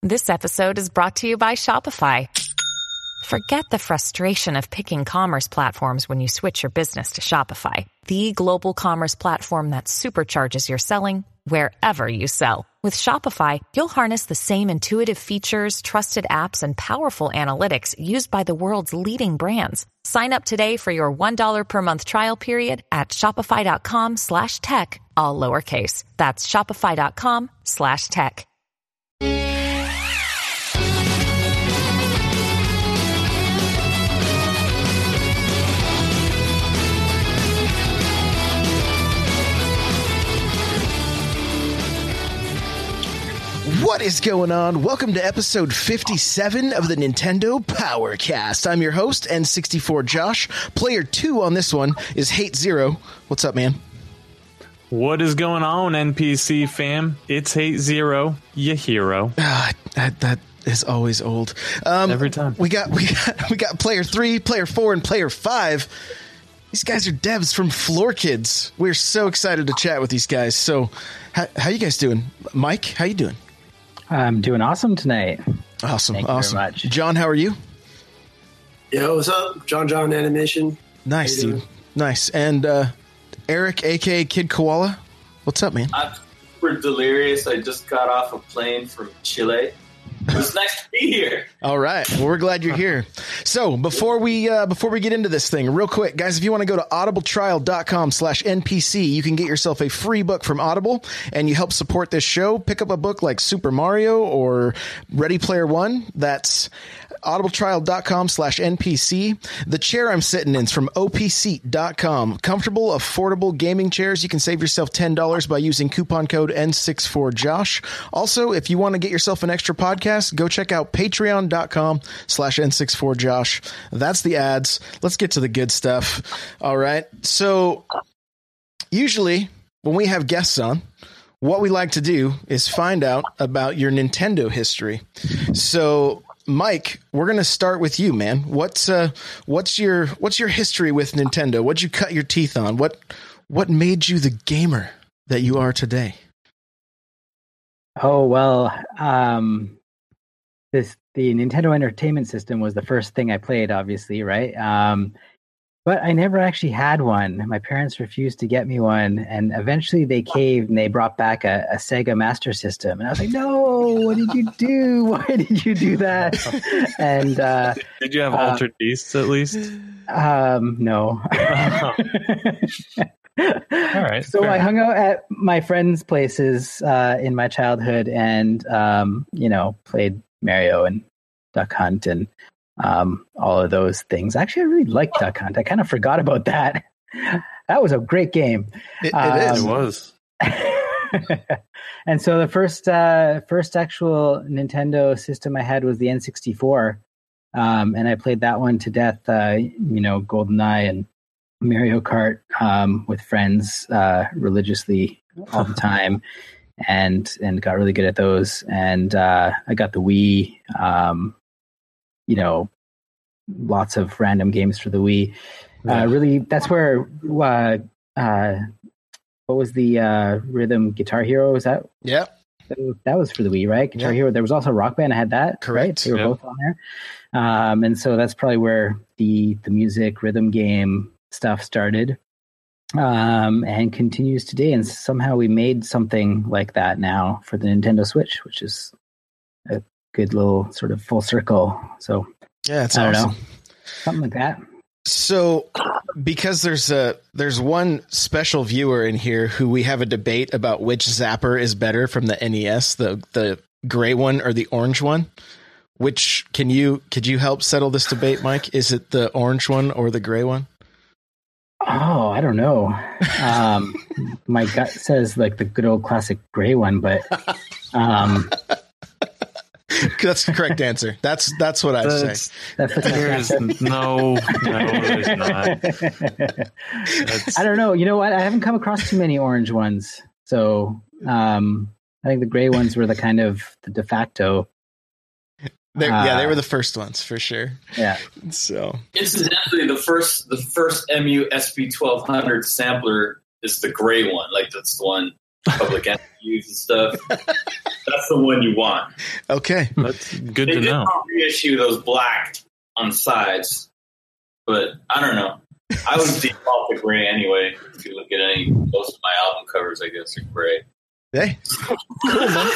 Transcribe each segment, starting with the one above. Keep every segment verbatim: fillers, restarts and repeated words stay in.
This episode is brought to you by Shopify. Forget the frustration of picking commerce platforms when you switch your business to Shopify, the global commerce platform that supercharges your selling wherever you sell. With Shopify, you'll harness the same intuitive features, trusted apps, and powerful analytics used by the world's leading brands. Sign up today for your one dollar per month trial period at shopify.com slash tech, all lowercase. That's shopify.com slash tech. What is going on? Welcome to episode fifty-seven of the Nintendo Powercast. I'm your host, N sixty-four Josh. Player two on this one is Hate Zero. What's up, man? What is going on, N P C fam? It's Hate Zero, your hero. Uh, that, that is always old. Um, Every time. We got we got we got player three, player four, and player five. These guys are devs from Floor Kids. We're so excited to chat with these guys. So, how, how you guys doing, Mike? How you doing? I'm doing awesome tonight. Awesome, Thank awesome. you very much. John, how are you? Yo, what's up? John John Animation. Nice, dude. Nice. And uh, Eric, a k a. Kid Koala, what's up, man? I'm super delirious. I just got off a plane from Chile. It's nice to be here. All right. Well, we're glad you're here. So before we uh, before we get into this thing, real quick, guys, if you want to go to audibletrial.com slash NPC, you can get yourself a free book from Audible, and you help support this show. Pick up a book like Super Mario or Ready Player One. That's audibletrial.com slash NPC. The chair I'm sitting in is from O P seat dot com. Comfortable, affordable gaming chairs. You can save yourself ten dollars by using coupon code N sixty-four Josh. Also, if you want to get yourself an extra podcast, go check out patreon.com slash N sixty-four Josh. That's the ads. Let's get to the good stuff. All right. So usually when we have guests on, what we like to do is find out about your Nintendo history. So Mike, we're going to start with you, man. What's uh, what's your what's your history with Nintendo? What'd you cut your teeth on? What what made you the gamer that you are today? Oh, well, um, this the Nintendo Entertainment System was the first thing I played, obviously, right? Um, but I never actually had one. My parents refused to get me one, and eventually they caved and they brought back a, a Sega Master System. And I was like, no, what did you do? Why did you do that? And uh, did you have uh, altered beasts at least? Um, no. Oh. All right. So I hung out at my friends' places uh, in my childhood, and um, you know, played Mario and Duck Hunt and um, all of those things. Actually, I really liked Duck Hunt. I kind of forgot about that. That was a great game. It, it um, is. It was. And so the first uh, first actual Nintendo system I had was the N sixty-four, um, and I played that one to death. Uh, you know, GoldenEye and Mario Kart um, with friends uh, religiously all the time, and and got really good at those. And uh, I got the Wii. Um, you know, lots of random games for the Wii. Uh, really, that's where. Uh, uh, what was the uh, Rhythm Guitar Hero? Was that? Yeah. That was for the Wii, right? Guitar yeah. Hero. There was also Rock Band. I had that. Correct. Right? They were yeah. both on there. Um, and so that's probably where the the music rhythm game stuff started, um, and continues today. And somehow we made something like that now for the Nintendo Switch, which is a good little sort of full circle. So Yeah, it's I don't awesome. know, something like that. So, because there's a there's one special viewer in here who we have a debate about which Zapper is better from the N E S, the the gray one or the orange one. Which can you could you help settle this debate, Mike? Is it the orange one or the gray one? Oh, I don't know. Um, my gut says like the good old classic gray one, but um, that's the correct answer. That's that's what I That's, say. that's what there's no, no, there's not. That's, I don't know. You know what? I haven't come across too many orange ones. So um, I think the gray ones were the kind of the de facto. They're, yeah, they Uh, were the first ones for sure. Yeah. So Incidentally, the first the first M U S P twelve hundred sampler is the gray one. Like that's the one Public Enemies and stuff. That's the one you want. Okay. That's good They to did know. not reissue those black on the sides, but I don't know. I would default to gray anyway. If you look at any most of my album covers, I guess are gray. Hey. Cool, man.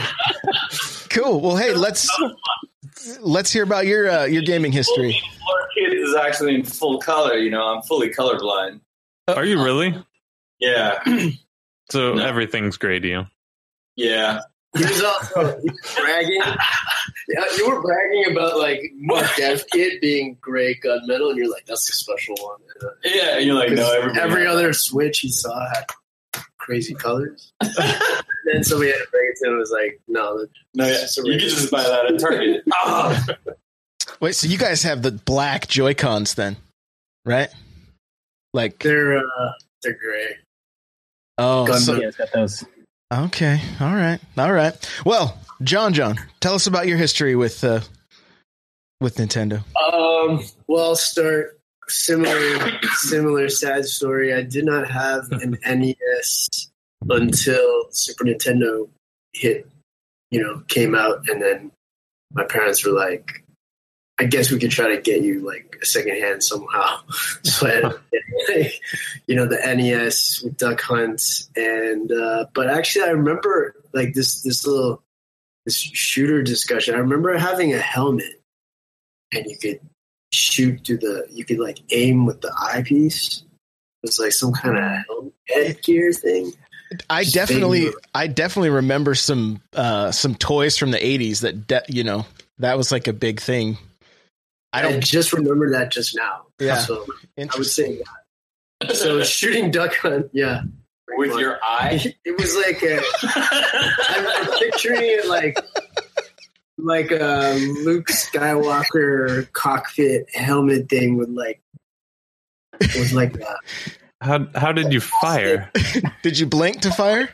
Cool. Well, hey, let's let's hear about your uh, your gaming history. Floor Kids is actually in full color. You know, I'm fully colorblind. Are you really? Yeah, So No. everything's gray to you. yeah. He was also he was bragging. Yeah, you were bragging about like Mark Dev Kid being gray gunmetal, and you're like, that's a special one. And, uh, Yeah, and you're like, no, everybody every has other Switch he saw had crazy colors. And then somebody had to bring it to him and was like, no, that- No, yeah. It's a You can regular- just buy that at Target. Ah. Wait, so you guys have the black Joy-Cons then, right? Like, they're uh, they're gray. oh, gun- so, Yeah, it's got those. okay, all right, all right. Well, John, John, tell us about your history with uh, with Nintendo. Um, well, I'll start similar similar sad story. I did not have an N E S until Super Nintendo hit, you know, came out, and then my parents were like, I guess we could try to get you like a second hand somehow. So I had, like, you know, the N E S with Duck Hunt, and uh, but actually I remember like this this little this shooter discussion. I remember having a helmet, and you could shoot through the you could like aim with the eyepiece. It was like some kind of headgear thing. I definitely, I definitely remember some uh, some toys from the eighties that de- you know that was like a big thing. I I don't. just remember that just now. Yeah. So I would Interesting. say that. So shooting Duck Hunt, yeah. With your eye? It was like a, I'm, I'm picturing it like like a Luke Skywalker cockpit helmet thing with like it was like a, How how did you fire? Did you blink to fire?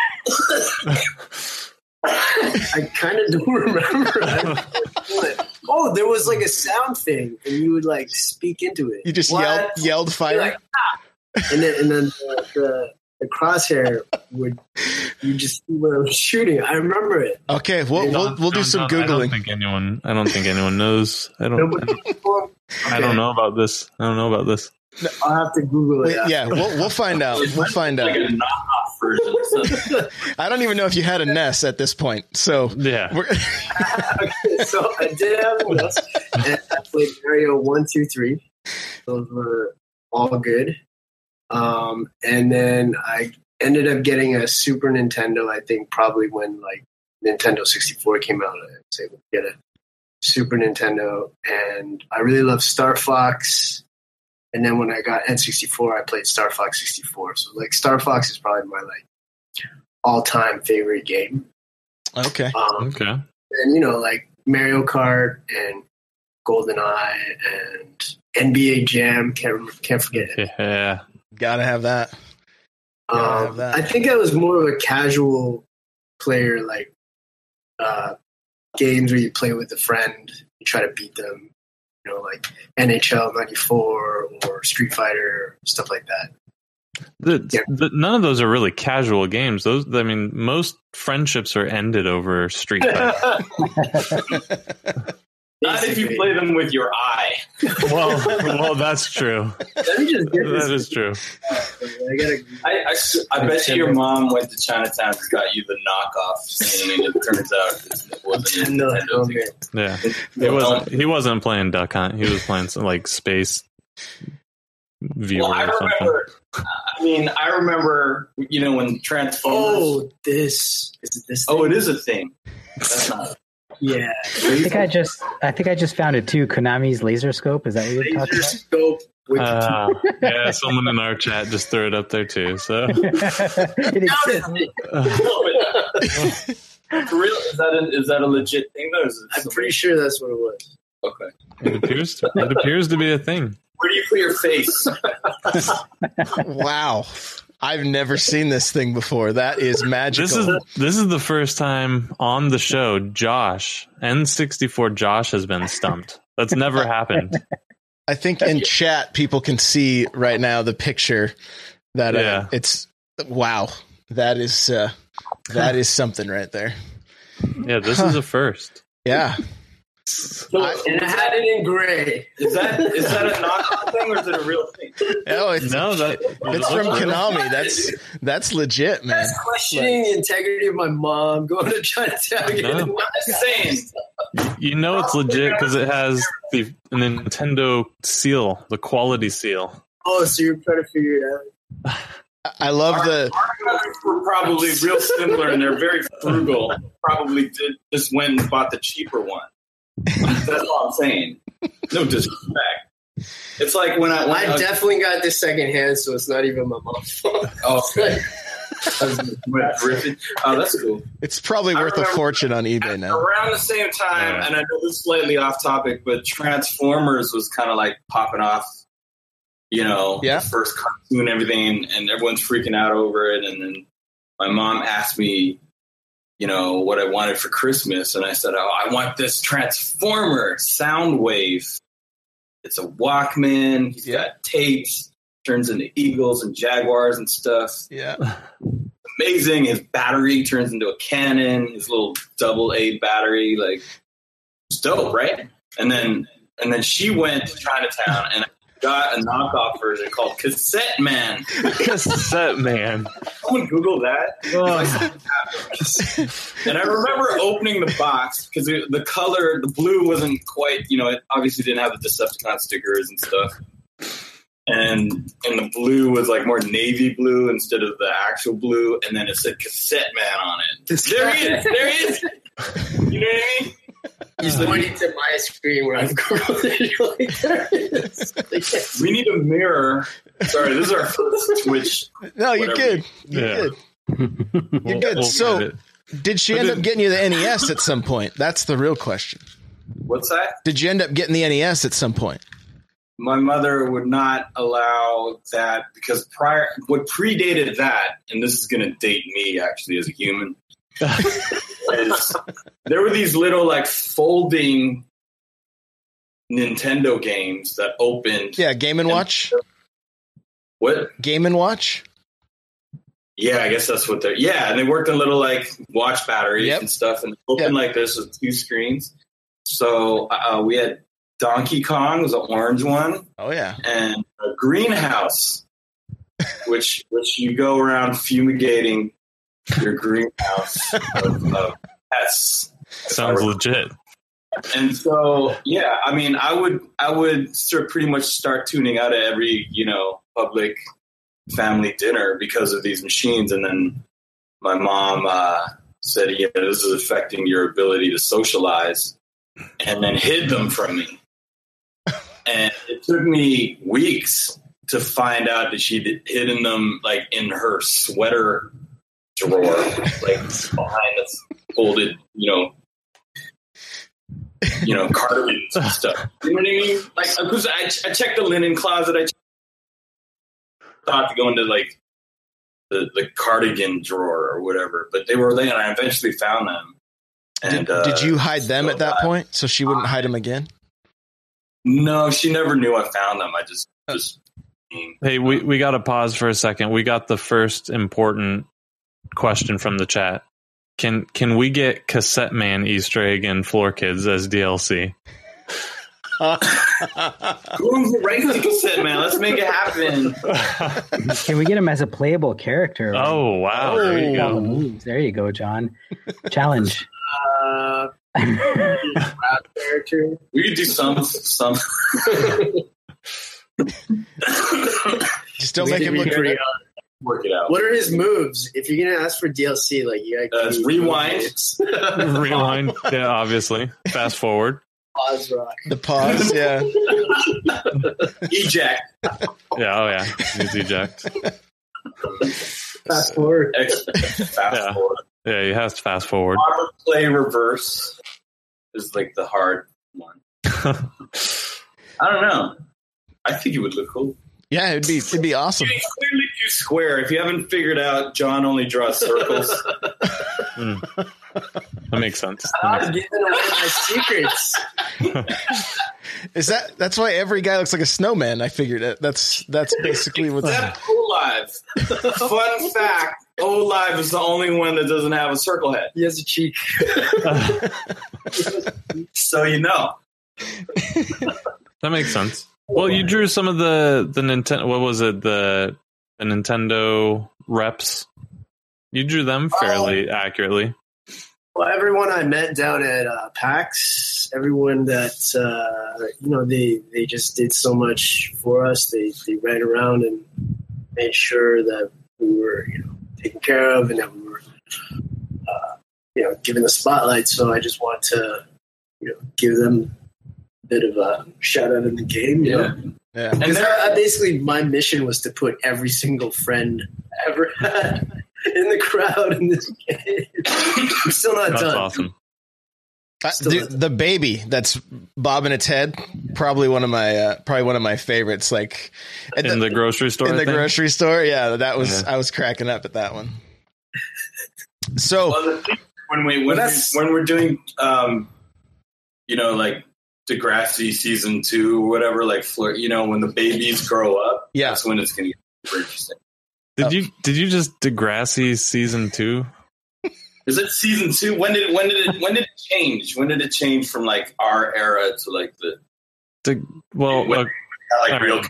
I kind of don't remember. I- oh, there was like a sound thing, and you would like speak into it. You just What? yelled yelled fire. Like, ah! and then and then the, the the crosshair would you just see what I was shooting. I remember it. Okay, we'll we'll, we'll do John, some John, I don't googling. think anyone. I don't think anyone knows. I don't. I Nobody- don't, I don't Okay. know about this. I don't know about this. I'll have to Google it. Wait, after. yeah, we'll we'll find out. We'll find Like out. a knockoff version. So, I don't even know if you had a N E S at this point. So Yeah. we're, Okay, so I did have one else, and I played Mario one, two, three. Those were all good. Um, and then I ended up getting a Super Nintendo. I think probably when like Nintendo sixty-four came out, I was able to get a Super Nintendo, and I really love Star Fox. And then when I got N sixty-four, I played Star Fox sixty-four. So like Star Fox is probably my like all-time favorite game. okay. Um, Okay. and you know, like Mario Kart and GoldenEye and N B A Jam. Can't can't forget it. Yeah. Gotta have that. Gotta have Um, that. I think I was more of a casual player, like uh, games where you play with a friend, you try to beat them. You know, like N H L ninety-four or Street Fighter, stuff like that. The, Yeah. the, none of those are really casual games. Those, I mean, most friendships are ended over Street Fighter. not if you play them with your eye. well, well, that's true. Let me just get That this. is true. I gotta. I, I, I bet you your mom went to Chinatown and got you the knockoff thing, and it turns out it wasn't a Nintendo Nintendo thing. helmet. Yeah, he Well, wasn't. He wasn't playing Duck Hunt. He was playing some like Space Viewer Well, I or something. remember. I mean, I remember. You know, when Transformers. Oh, this is it this. Oh, thing? it is a thing. That's not. Yeah. I think I just I think I just found it too. Konami's Laser Scope. Is that what you're talking Laser scope with Uh, yeah, someone in our chat just threw it up there too. So about? It exists. For real? Is that a, is that a legit thing though? Is it I'm something- pretty sure that's what it was. Okay. it appears to, it appears to be a thing. Where do you put your face? Wow. I've never seen this thing before. That is magical. This is this is the first time on the show Josh N sixty-four Josh has been stumped. That's never happened. I think in chat people can see right now the picture that uh, Yeah. it's wow. That is uh, that is something right there. Yeah, this is a first. Yeah. So, and I had it in gray. Is that is that a knockoff thing or is it a real thing? Oh, it's, No, that it's from Konami. That's that's legit, man. That's questioning the integrity of my mom, going to Chinatown. No. Getting Saying you know it's legit because it has the Nintendo seal, the quality seal. Oh, so you're trying to figure it out. I love the. our countries were probably real similar and they're very frugal. Probably did, just went and bought the cheaper one. That's all I'm saying. No disrespect. It's like when I when I I was, definitely got this second hand, so it's not even my mom's fault. oh, okay. Oh, that's cool. It's probably I worth a remember- fortune on eBay now. Around the same time, Yeah. and I know this is slightly off topic, but Transformers was kind of like popping off. You know, Yeah. the first cartoon and everything, and everyone's freaking out over it. And then my mom asked me, you know, what I wanted for Christmas, and I said, "Oh, I want this Transformer Soundwave. It's a Walkman. He's Yeah. got tapes, turns into eagles and jaguars and stuff. Yeah. Amazing. His battery turns into a cannon. His little double A battery, like, it's dope, right?" And then, and then she went to Chinatown and got a knockoff version called Cassette Man. Cassette Man. Someone Google that. And I remember opening the box because the color, the blue wasn't quite, you know, it obviously didn't have the Decepticon stickers and stuff. And and the blue was like more navy blue instead of the actual blue. And then it said Cassette Man on it. There he is. There he is. You know what I mean? He's pointing to my screen where I've Googled it. You're like, there it is. Like, We need a mirror. Sorry, this is our first Twitch. No, you're Whatever. good. You're Yeah. good. You're good. We'll So, get it. did she But end then- up getting you the N E S at some point? That's the real question. What's that? Did you end up getting the N E S at some point? My mother would not allow that because prior, what predated that, and this is going to date me actually as a human, is there were these little like folding Nintendo games that opened. Yeah, Game and Watch. What? Game and Watch. Yeah, I guess that's what they're. Yeah, and they worked on little like watch batteries Yep. and stuff, and opened Yep. like this with two screens. So uh, we had Donkey Kong, was an orange one, Oh yeah. and a greenhouse, which which you go around fumigating your greenhouse of, of pests. Sounds legit. And so, yeah, I mean, I would I would start pretty much start tuning out at every, you know, public family dinner because of these machines. And then my mom uh, said, yeah, this is affecting your ability to socialize, and then hid them from me. And it took me weeks to find out that she'd hidden them like in her sweater drawer, like behind the folded, you know, you know, cardigans and stuff. You know what I mean? Like, because I, I checked the linen closet. I thought to go into like the, the cardigan drawer or whatever, but they were there, and I eventually found them. And Did, uh, did you hide them so at that I- point so she wouldn't hide them again? No, she never knew I found them. I just just. Hey, we, we got to pause for a second. We got the first important question from the chat. Can can we get Cassette Man Easter egg in Floor Kids as D L C? Who's the right to Cassette Man? Let's make it happen. Can we get him as a playable character? Oh, wow. There you All the go. moves. There you go, John. Challenge. uh, character. We could do some some. Just don't We make did him look. pretty hard. Work it out. What are his moves? If you're gonna ask for D L C, like you gotta Uh, keep rewind. moves. Rewind. Yeah, obviously. Fast forward. Pause rock. The pause, yeah. Eject. Yeah, oh yeah. Use eject. Fast forward. Ex- fast Yeah. forward. Yeah, you have to fast forward. Auto play reverse is like the hard one. I don't know. I think it would look cool. Yeah, it'd be it'd be awesome. It's clearly too square. If you haven't figured out, John only draws circles. Mm. That makes sense. That I'm makes giving away my secrets. Is that that's why every guy looks like a snowman? I figured it. That's that's basically what's Except Cool Live. Fun fact: O-Live is the only one that doesn't have a circle head. He has a cheek. So you know. That makes sense. Well, you drew some of the the Nintendo. What was it? The the Nintendo reps. You drew them fairly uh, accurately. Well, everyone I met down at uh, PAX, everyone that uh, you know, they they just did so much for us. They they ran around and made sure that we were, you know, taken care of and that we were, uh, you know, given the spotlight. So I just want to, you know, give them a bit of a shout out in the game. You Yeah. know? Yeah. And there, I basically, my mission was to put every single friend I ever had in the crowd in this game. I'm still not That's done. awesome. Uh, dude, the baby that's bobbing its head, probably one of my uh, probably one of my favorites. Like at In the grocery store. in the thing? grocery store, yeah, that was Yeah. I was cracking up at that one. So Well, the thing- when we when, Well, we, that's- when we're doing, um, you know, like Degrassi season two or whatever, like flirt, you know, when the babies grow up, Yeah. that's when it's going to get super interesting. Did you did you just Degrassi season two? Is it season two? When did when did it when did it change? When did it change from like our era to like the De, well, When- uh, like I real? mean,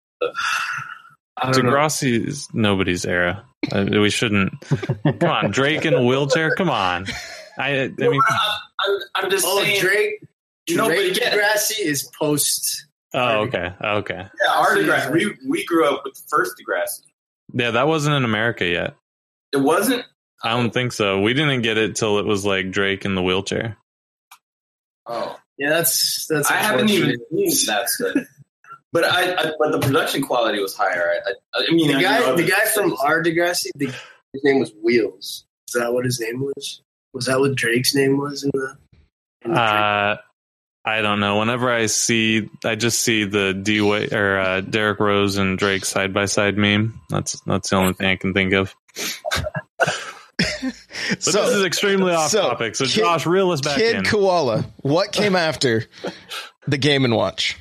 I don't know. Degrassi is nobody's era. Uh, we shouldn't. Come on, Drake in a wheelchair. Come on. I I mean, I'm, I'm just Oh, saying. Drake. No, but Drake yeah. Degrassi is post. oh okay, okay. Yeah, our Degrassi. We we grew up with the first Degrassi. Yeah, that wasn't in America yet. It wasn't. I don't think so. We didn't get it till it was like Drake in the wheelchair. Oh, Yeah, that's that's. I haven't even unfortunate. seen that stuff. But I, I, but the production quality was higher. I, I, I mean, The I guy, know the guy it's- from our Degrassi, the, his name was Wheels. Is that what his name was? Was that what Drake's name was in the? In the Uh, I don't know. Whenever I see, I just see the D Way or uh, Derrick Rose and Drake side by side meme. That's that's the only thing I can think of. But so this is extremely off so, topic. So Kid- Josh, reel us back Kid in. Koala, what came after the Game and Watch?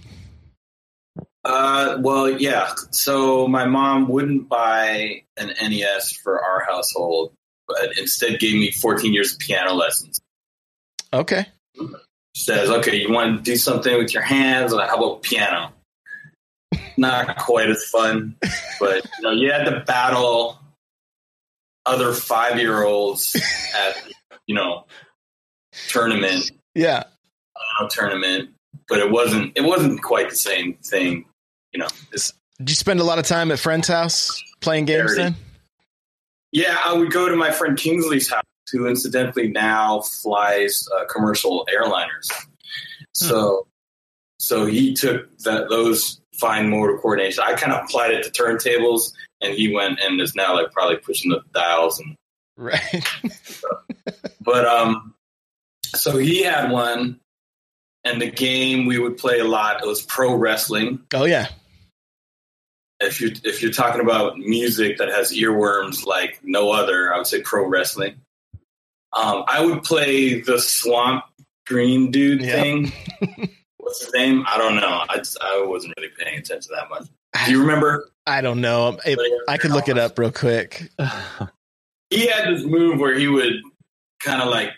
Uh, well, yeah. So my mom wouldn't buy an N E S for our household, but instead gave me fourteen years of piano lessons. Okay. She says, "Okay, you want to do something with your hands? Like, how about piano?" Not quite as fun, but you know, you had to battle other five-year-olds at you know tournament, Yeah. piano tournament, but it wasn't. It wasn't quite the same thing. You know, it's, Did you spend a lot of time at friend's house playing games Very. then? yeah, I would go to my friend Kingsley's house, who incidentally now flies uh, commercial airliners. So, so he took that those fine motor coordination. I kind of applied it to turntables, and he went and is now like probably pushing the dials. And Right. but um, so he had one, and the game we would play a lot. It was pro wrestling. Oh yeah. If you if you're talking about music that has earworms like no other, I would say pro wrestling. Um, I would play the Swamp Green dude Yeah. thing. What's his name? I don't know. I just, I wasn't really paying attention that much. Do you remember? I don't know. It- I could look it up real quick. He had this move where he would kind of like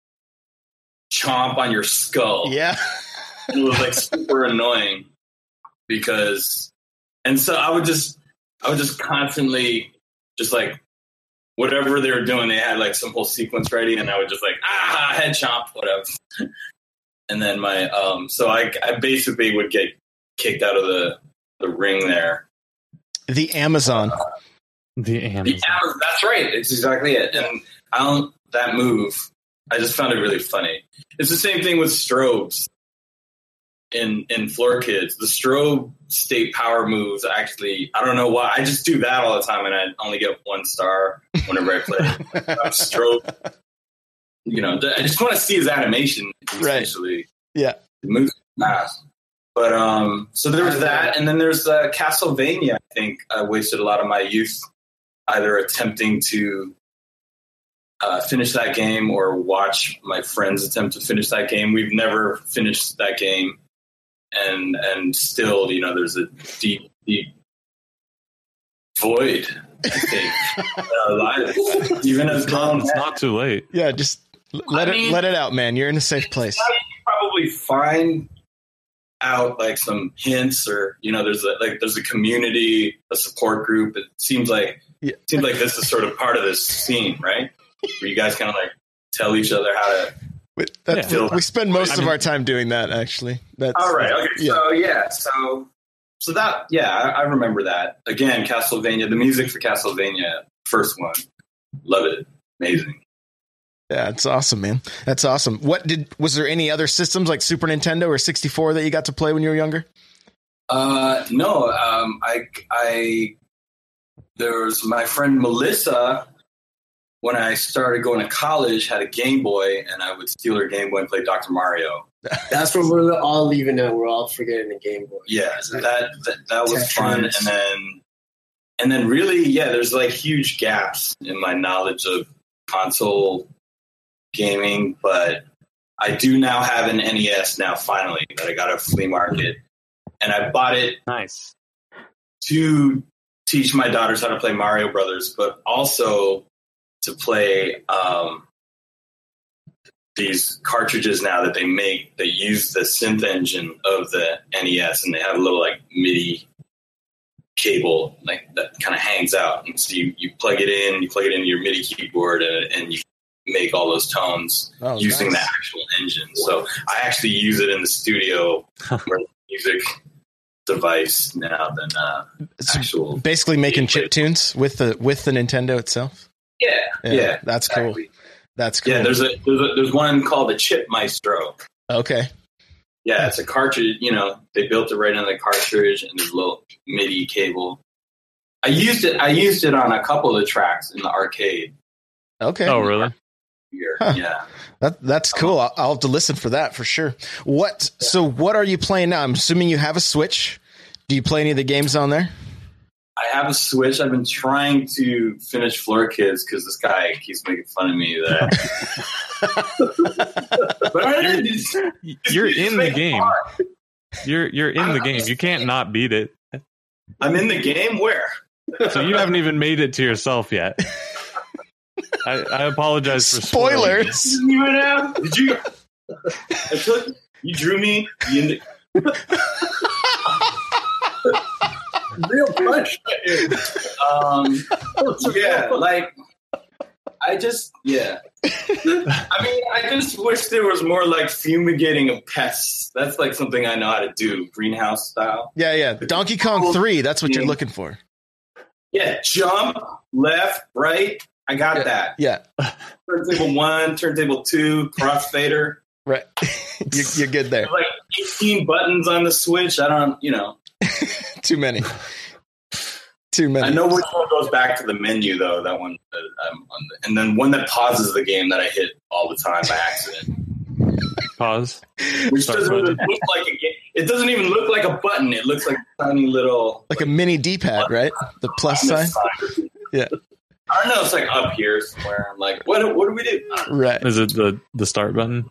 chomp on your skull. Yeah. And it was like super annoying because, and so I would just, I would just constantly just like whatever they were doing, they had like some whole sequence ready, and I would just like ah head chomp whatever, and then my um, so I I basically would get kicked out of the the ring there. The Amazon. The Amazon. Yeah, that's right. It's exactly it. And I don't that move. I just found it really funny. It's the same thing with strobes. In in Floor Kids, the strobe state power moves actually, I don't know why. I just do that all the time, and I only get one star whenever I play I'm strobe. You know, I just want to see his animation. Right. Essentially, Yeah. it moves fast. But um, so there was that, and then there's uh, Castlevania. I think I wasted a lot of my youth either attempting to uh, finish that game or watch my friends attempt to finish that game. We've never finished that game. And and still, you know, there's a deep, deep void uh, lives, even as grown. It's not too late. Yeah, just let I it mean, let it out, man. You're in a safe place. You can probably find out like some hints, or you know, there's a, like there's a community, a support group. It seems like yeah. it seems like this is sort of part of this scene, right? Where you guys kind of like tell each other how to. That's, yeah. We spend most I of mean, our time doing that, actually. That's, all right. Okay. Yeah. So yeah. So so that yeah, I, I remember that. Again, Castlevania. The music for Castlevania, first one, love it. Amazing. Yeah, it's awesome, man. That's awesome. What did was there any other systems like Super Nintendo or sixty-four that you got to play when you were younger? Uh, no. Um, I I there was my friend Melissa. When I started going to college, had a Game Boy, and I would steal her Game Boy and play Doctor Mario. That's what we're all leaving out. We're all forgetting the Game Boy. Yeah, so that that, that was Tetris. fun. And then, and then really, yeah, there's like huge gaps in my knowledge of console gaming, but I do now have an N E S now, finally, that I got at a flea market. And I bought it Nice. to teach my daughters how to play Mario Brothers, but also to play um, these cartridges now that they make that use the synth engine of the N E S, and they have a little like MIDI cable like that kind of hangs out, and so you, you plug it in, you plug it into your MIDI keyboard, and, and you make all those tones Oh, using nice. the actual engine. So I actually use it in the studio for music device now than uh, It's actual. basically making gameplay. chip tunes with the with the Nintendo itself. Yeah, Yeah, yeah, that's exactly. cool. That's cool. Yeah, there's a, there's a there's one called the Chip Maestro. Okay. Yeah, it's a cartridge. You know, they built it right on the cartridge, and there's a little MIDI cable. I used it. I used it on a couple of tracks in the arcade. Okay. Oh, really? Here, Huh. yeah. That that's cool. I'll, I'll have to listen for that for sure. What? So what are you playing now? I'm assuming you have a Switch. Do you play any of the games on there? I have a Switch. I've been trying to finish Floor Kids because this guy keeps making fun of me that. but I You're, just, you're just in the make it game. hard. You're you're in the game. You can't not beat it. I'm in the game. Where? So you haven't even made it to yourself yet. I, I apologize for spoiling it. Spoilers. You went out? Did you? I took you drew me. You Real punch. um, yeah, like I just yeah. I mean, I just wish there was more like fumigating of pests. That's like something I know how to do, greenhouse style. Yeah, yeah. Donkey Kong three. That's what you're looking for. Yeah, jump left, right. I got Yeah. that. Yeah. Turntable one, turntable two, crossfader. Right. you're, you're good there. There's like eighteen buttons on the Switch. I don't, you know. Too many. Too many. I know which one goes back to the menu though. That one, that I'm on the, and then one that pauses the game that I hit all the time by accident. Pause. Which Start doesn't button. even look like a game. It doesn't even look like a button. It looks like a tiny little Like a mini D-pad, right? The plus sign. Yeah. I don't know. It's like up here somewhere. I'm like, what? What do we do? Right. Is it the the start button?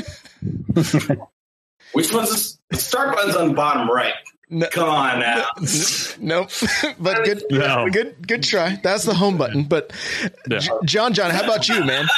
Which one's this? The start button's on the bottom right. No, Come on now. nope. But good, No. good, good try. That's the home button. But Yeah. J- John, John, how about you, man?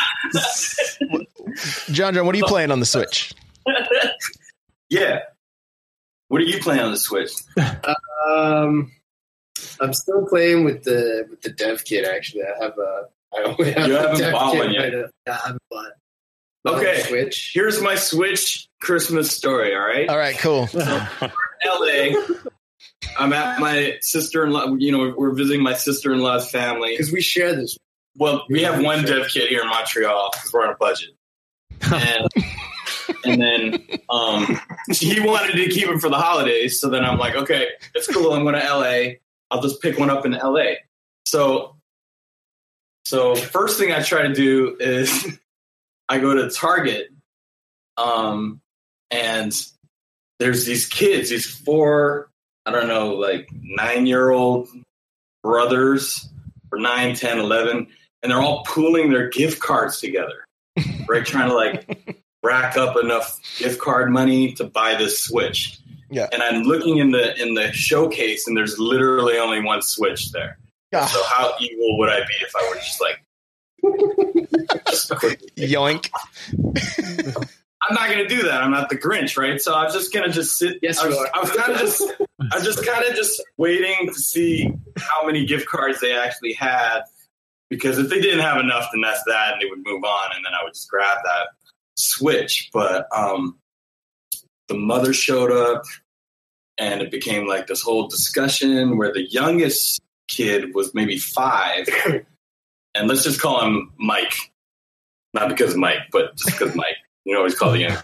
John, John, what are you playing on the Switch? Yeah. What are you playing on the Switch? Um, I'm still playing with the with the dev kit. Actually, I have a. I only have You a haven't dev bought kit one yet. right now. Yeah, I haven't bought. Okay. Switch. Here's my Switch Christmas story. All right. All right, cool. L A. I'm at my sister-in-law. You know, we're visiting my sister-in-law's family. Because we share this. Well, we have one dev kit here in Montreal because we're on a budget. And, and then um, he wanted to keep it for the holidays. So then I'm like, okay, it's cool. I'm going to L A. I'll just pick one up in L A. So, so first thing I try to do is I go to Target, um, and there's these kids, these four, I don't know, like nine-year-old brothers, or nine, ten, eleven, and they're all pooling their gift cards together, right? Trying to like rack up enough gift card money to buy this Switch. Yeah. And I'm looking in the in the showcase, and there's literally only one Switch there. Ah. So how evil would I be if I were just like just quickly yoink? I'm not going to do that. I'm not the Grinch, right? So I was just going to just sit. Yes, I was, you are. I was kind of just, I was just kind of just waiting to see how many gift cards they actually had, because if they didn't have enough, then that's that, and they would move on, and then I would just grab that Switch. But um, the mother showed up, and it became like this whole discussion where the youngest kid was maybe five, and let's just call him Mike, not because of Mike, but just because Mike. You always call the young.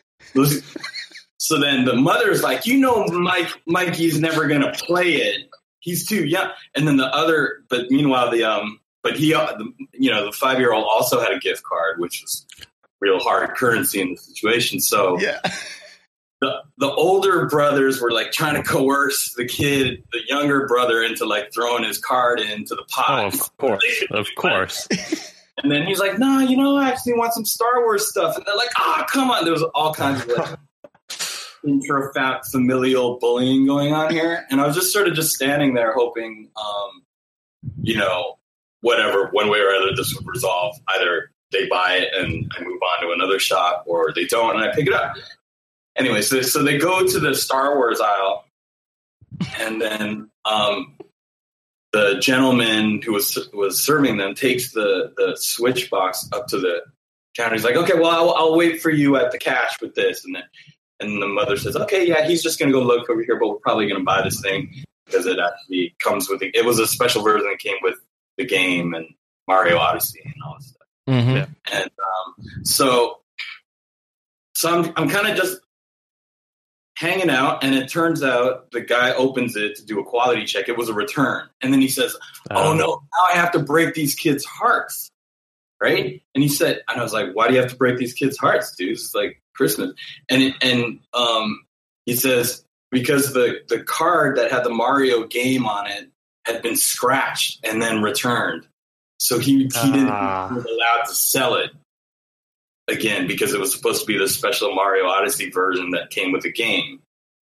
So then the mother's like, you know, Mike, Mikey's never gonna play it. He's too young. And then the other, but meanwhile, the um, but he, the, you know, the five year old also had a gift card, which was real hard currency in the situation. So Yeah. the the older brothers were like trying to coerce the kid, the younger brother, into like throwing his card into the pot. Oh, of course, of course. And then he's like, "No, nah, you know, I actually want some Star Wars stuff." And they're like, "Ah, oh, come on!" There was all kinds of like intra familial bullying going on here, and I was just sort of just standing there, hoping, um, you know, whatever, one way or other, this would resolve. Either they buy it and I move on to another shop, or they don't and I pick it up. Anyway, so so they go to the Star Wars aisle, and then um, the gentleman who was was serving them takes the, the Switch box up to the counter. He's like, "Okay, well, I'll, I'll wait for you at the cash with this." And then and the mother says, "Okay, yeah, he's just going to go look over here, but we're probably going to buy this thing because it actually comes with it. It was a special version that came with the game and Mario Odyssey and all this stuff." Mm-hmm. Yeah. And um, so, so I'm I'm kind of just hanging out, and it turns out the guy opens it to do a quality check. It was a return. And then he says, "Oh, Um, no, now I have to break these kids' hearts." Right? And he said, and I was like, "Why do you have to break these kids' hearts, dude? It's like Christmas." And it, and um, he says, because the, the card that had the Mario game on it had been scratched and then returned. So he, he didn't Ah. he was allowed to sell it again because it was supposed to be the special Mario Odyssey version that came with the game.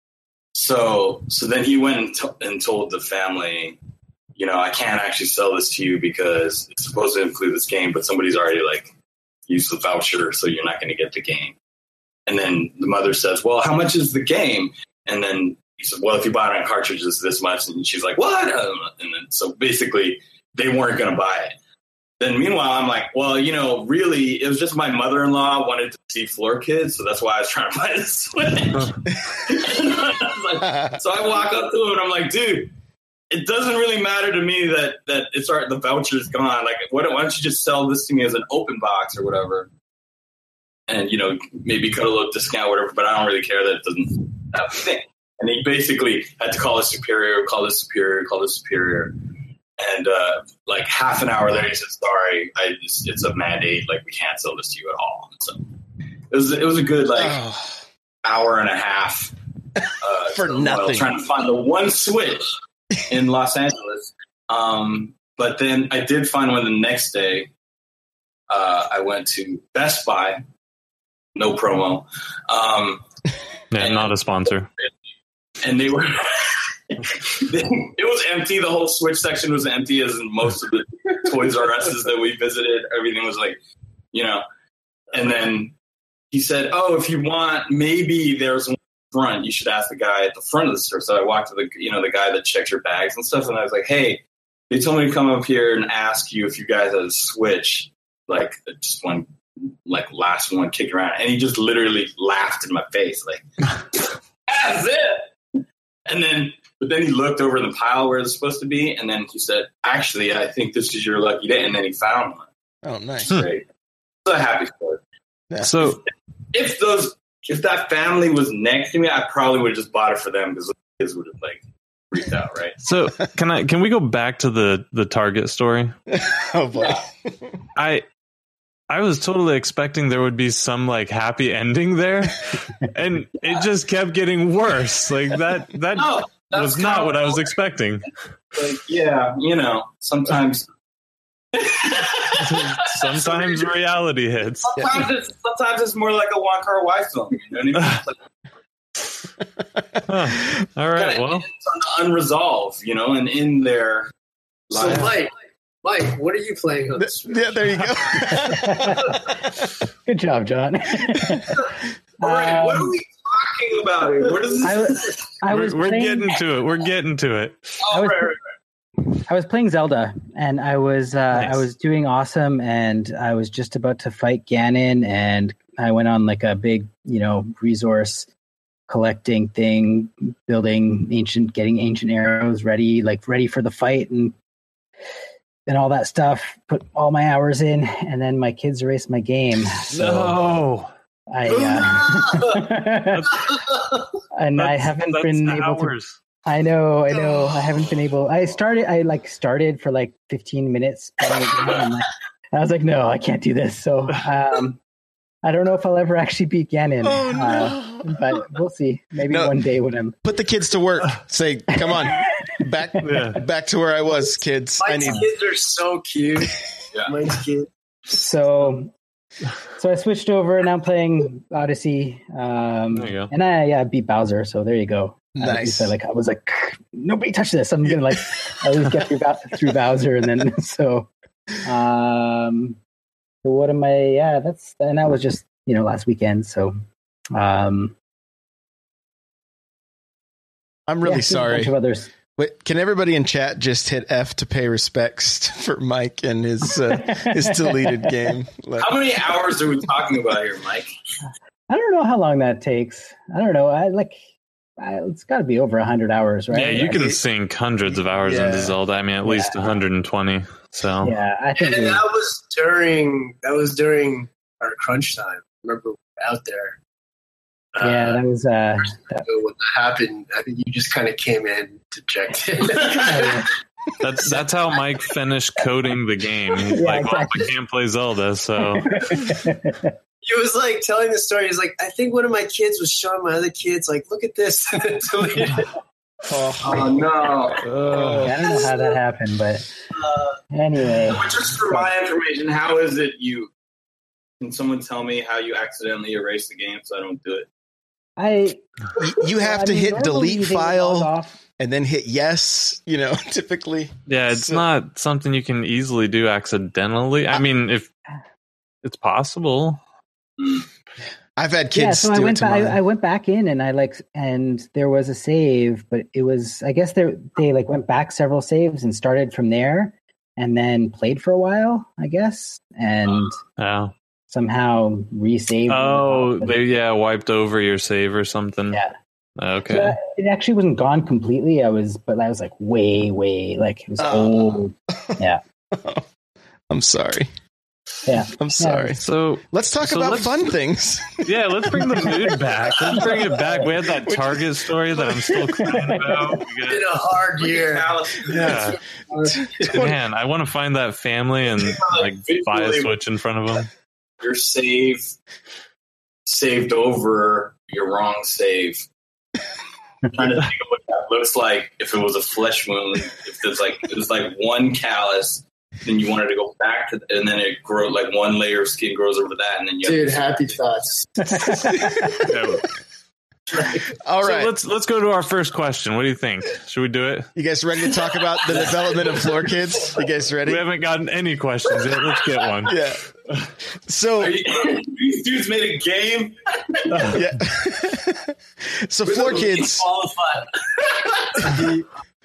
So so then he went and, t- and told the family, you know, "I can't actually sell this to you because it's supposed to include this game, but somebody's already like used the voucher, so you're not going to get the game." And then the mother says, "Well, how much is the game?" And then he said, "Well, if you buy it on cartridges, this much." And she's like, "What?" And then so basically they weren't going to buy it. Then meanwhile, I'm like, well, you know, really, it was just my mother-in-law wanted to see Floor Kids, so that's why I was trying to buy the Switch. Like, so I walk up to him and I'm like, "Dude, it doesn't really matter to me that that it's our, the voucher's gone. Like, why don't, why don't you just sell this to me as an open box or whatever? And, you know, maybe cut a little discount or whatever, but I don't really care that it doesn't have a thing." And he basically had to call his superior, call his superior, call his superior. And uh, like half an hour later, he said, "Sorry, I just, it's a mandate. Like, we can't sell this to you at all." So it was it was a good like Oh, hour and a half uh, For so, nothing. well, trying to find the one Switch in Los Angeles. Um, but then I did find one the next day. Uh, I went to Best Buy, no promo, um, Yeah, and- not a sponsor. and they were. It was empty. The whole Switch section was empty, as in most of the Toys R Us's that we visited. Everything was like, you know. And then he said, "Oh, if you want, maybe there's one front. You should ask the guy at the front of the store." So I walked to the, you know, the guy that checks your bags and stuff, and I was like, "Hey, they told me to come up here and ask you if you guys had a Switch, like just one, like last one kicked around." And he just literally laughed in my face, like, "That's it." And then. But then he looked over the pile where it's supposed to be, and then he said, "Actually, I think this is your lucky day." And then he found one. oh, nice. Right? It's a happy story. Yeah. So If those, if that family was next to me, I probably would have just bought it for them because the kids would have like freaked out, right? so can I can we go back to the the Target story? Oh boy. I I was totally expecting there would be some like happy ending there, and it just kept getting worse. Like that that No, that's was not kinda what I was expecting. Like, yeah, you know, sometimes. Sometimes reality hits. Sometimes it's sometimes it's more like a Wong Kar-wai film. You know what I mean? It's like, Huh. All right. kinda Well, ends on unresolved, you know, and in there, So, Live. Mike, Mike, what are you playing on this? Yeah, there you go. Good job, John. All right, what Um, are we talking about? Where does I, this? was- I We're, was we're playing, getting to it. We're getting to it. Oh, I was- right, right, I was playing Zelda, and I was uh, Nice. I was doing awesome, and I was just about to fight Ganon, and I went on like a big, you know, resource collecting thing, building ancient, getting ancient arrows ready, like ready for the fight, and and all that stuff. Put all my hours in, and then my kids erased my game. So No. I uh, and I That's- haven't that's been able to. hours. I know, I know. I haven't been able. I started. I like started for like fifteen minutes. playing the game, and, like, I was like, no, I can't do this. So um, I don't know if I'll ever actually beat Ganon. Oh, no. uh, but we'll see. Maybe No. one day when I'm. Put the kids to work. Say, come on, back Yeah. back to where I was, kids. I Mike's need. kids are so cute. Yeah. Mike's kids. So, so I switched over and now I'm playing Odyssey. Um, There you go. And I yeah beat Bowser. So there you go. Uh, at Nice. least I, like I was like, nobody touch this. I'm gonna like at least get through, Bow- through Bowser, and then so. Um, so what am I? Yeah, that's and that was just you know last weekend. So, um, I'm yeah, really there's a sorry. bunch of others. Wait, can everybody in chat just hit F to pay respects for Mike and his uh, his deleted game? Like, How many hours are we talking about here, Mike? I don't know how long that takes. I don't know. I like. I, it's got to be over a hundred hours, right? Yeah, you I- can sink hundreds of hours Yeah. into Zelda. I mean, at least one hundred twenty. So Yeah, I think. And we- that was during that was during our crunch time. Remember, we were out there. yeah, that was. Uh, that, So when that happened, I think you just kind of came in to check it. that's that's how Mike finished coding the game. He's Yeah, like, exactly. well, I can't play Zelda, so He was like telling the story. He's like, I think one of my kids was showing my other kids, like, look at this. Deleted it. Oh no! yeah, I don't know how that happened, but Uh, anyway. But just for my information, how is it you? Can someone tell me how you accidentally erase the game so I don't do it? I you have I to mean, hit normally delete they would log file off. and then hit yes. You know, typically. yeah, it's So- not something you can easily do accidentally. I mean, if it's possible. I've had kids Yeah, so I do it went. to Ba- I, mine. I went back in and I like, and there was a save, but it was. I guess they they like went back several saves and started from there, and then played for a while. I guess, and Yeah. somehow resaved. Oh, But- they yeah wiped over your save or something. yeah. Okay. So it actually wasn't gone completely. I was, but I was like way, way like it was Oh. old. Yeah, I'm sorry. yeah. I'm sorry. So Let's talk So about let's- fun things. yeah, let's bring the mood back. Let's bring it back. We had that Target story that I'm still crying about. We got- been a hard year. yeah, man, I want to find that family and like buy a Switch in front of them. Your save saved over your wrong save. I'm trying to think of what that looks like if it was a flesh wound. If there's like it was like one callus, then you wanted to go back to, and then it grow like one layer of skin grows over that, and then you Dude, have to, happy thoughts. Yeah. All So right. let's let's go to our first question. What do you think? Should we do it? You guys ready to talk about the development of Floor Kids? You guys ready? We haven't gotten any questions yet. Let's get one. Yeah. So Are you- these dudes made a game. yeah. So Floor Kids. Qualified.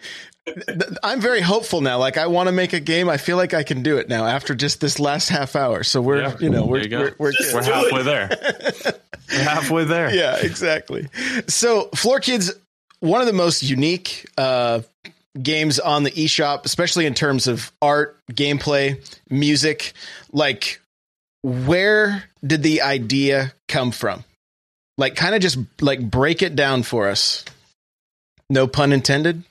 I'm very hopeful now. Like I want to make a game. I feel like I can do it now after just this last half hour. So we're, Yeah, you know, we're there you go. we're, we're Just good. We're halfway there. We're halfway there. Yeah, exactly. So Floor Kids, one of the most unique uh, games on the eShop, especially in terms of art, gameplay, music. Like, where did the idea come from? Like, kind of just like break it down for us. No pun intended.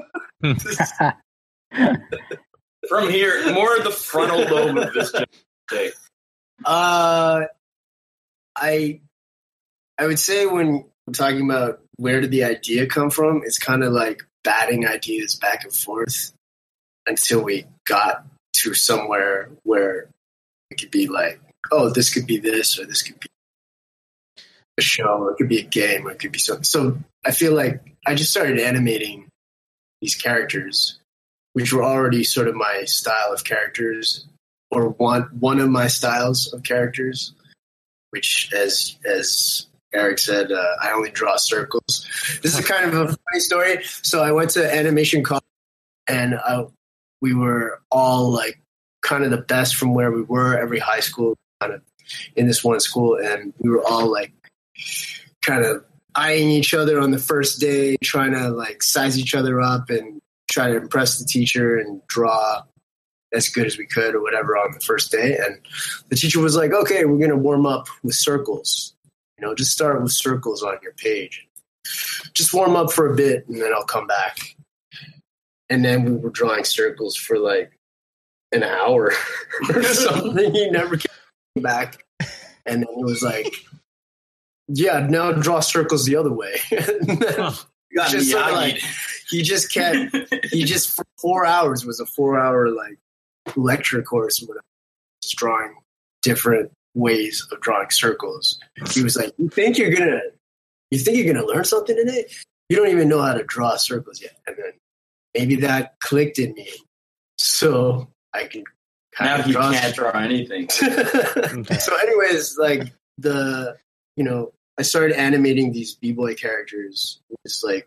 From here, more of the frontal lobe of this day. Uh, I I would say when we're talking about where did the idea come from, it's kind of like batting ideas back and forth until we got to somewhere where it could be like, oh, this could be this, or this could be a show, or it could be a game, or it could be something. So I feel like I just started animating these characters which were already sort of my style of characters, or one one of my styles of characters. Which, as as Eric said, uh, I only draw circles. This is kind of a funny story. So I went to animation college, and I, we were all like kind of the best from where we were. Every high school kind of in this one school, and we were all like kind of eyeing each other on the first day, trying to like size each other up and try to impress the teacher and draw as good as we could or whatever on the first day. And the teacher was like, okay, we're going to warm up with circles. You know, just start with circles on your page. Just warm up for a bit and then I'll come back. And then we were drawing circles for like an hour or something. He never came back. And then it was like, yeah, now draw circles the other way. just sort of like, he just kept, he just, for four hours was a four hour like lecture course, whatever, just drawing different ways of drawing circles. He was like, you think you're going to, you think you're going to learn something today? You don't even know how to draw circles yet. And then maybe that clicked in me. So I can kind now of he draw can't draw anything. So anyways, like the, you know, I started animating these B-boy characters. It's like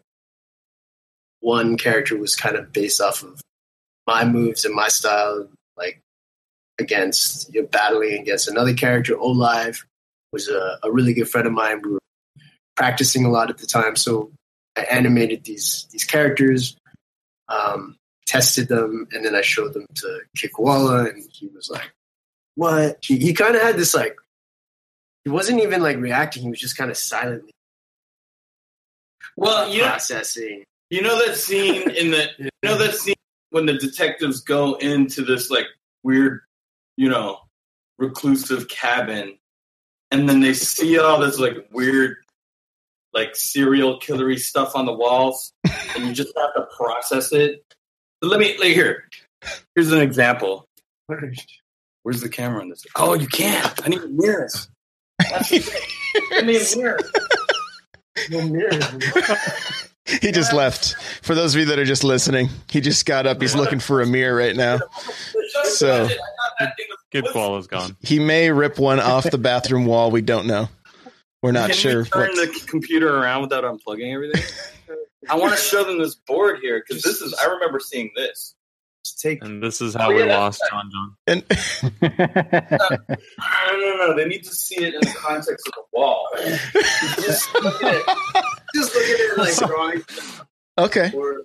one character was kind of based off of my moves and my style, like against, you know, battling against another character. Olive was a, a really good friend of mine. We were practicing a lot at the time, so I animated these these characters, um, tested them, and then I showed them to Kikwala, and he was like, "What?" He, he kind of had this like, he wasn't even like reacting. He was just kind of silently, well, you processing. Know, you know that scene in the, you know that scene when the detectives go into this like weird, you know, reclusive cabin, and then they see all this like weird, like serial killery stuff on the walls, and you just have to process it. So let me, like, here. Here's an example. Where's the camera on this? Oh, you can't. I need mirrors. That's the thing. I need mirrors. No mirrors. He just left. For those of you that are just listening, he just got up. He's looking for a mirror right now. So Kikwala's gone. He may rip one off the bathroom wall. We don't know. We're not Can sure. We turn the computer around without unplugging everything? I want to show them this board here because this is. I remember seeing this. Just take. And this is how Oh, we yeah. lost John John. And No, no, no. They need to see it in the context of the wall. Just look at it. Just look at it like drawing. okay. Or,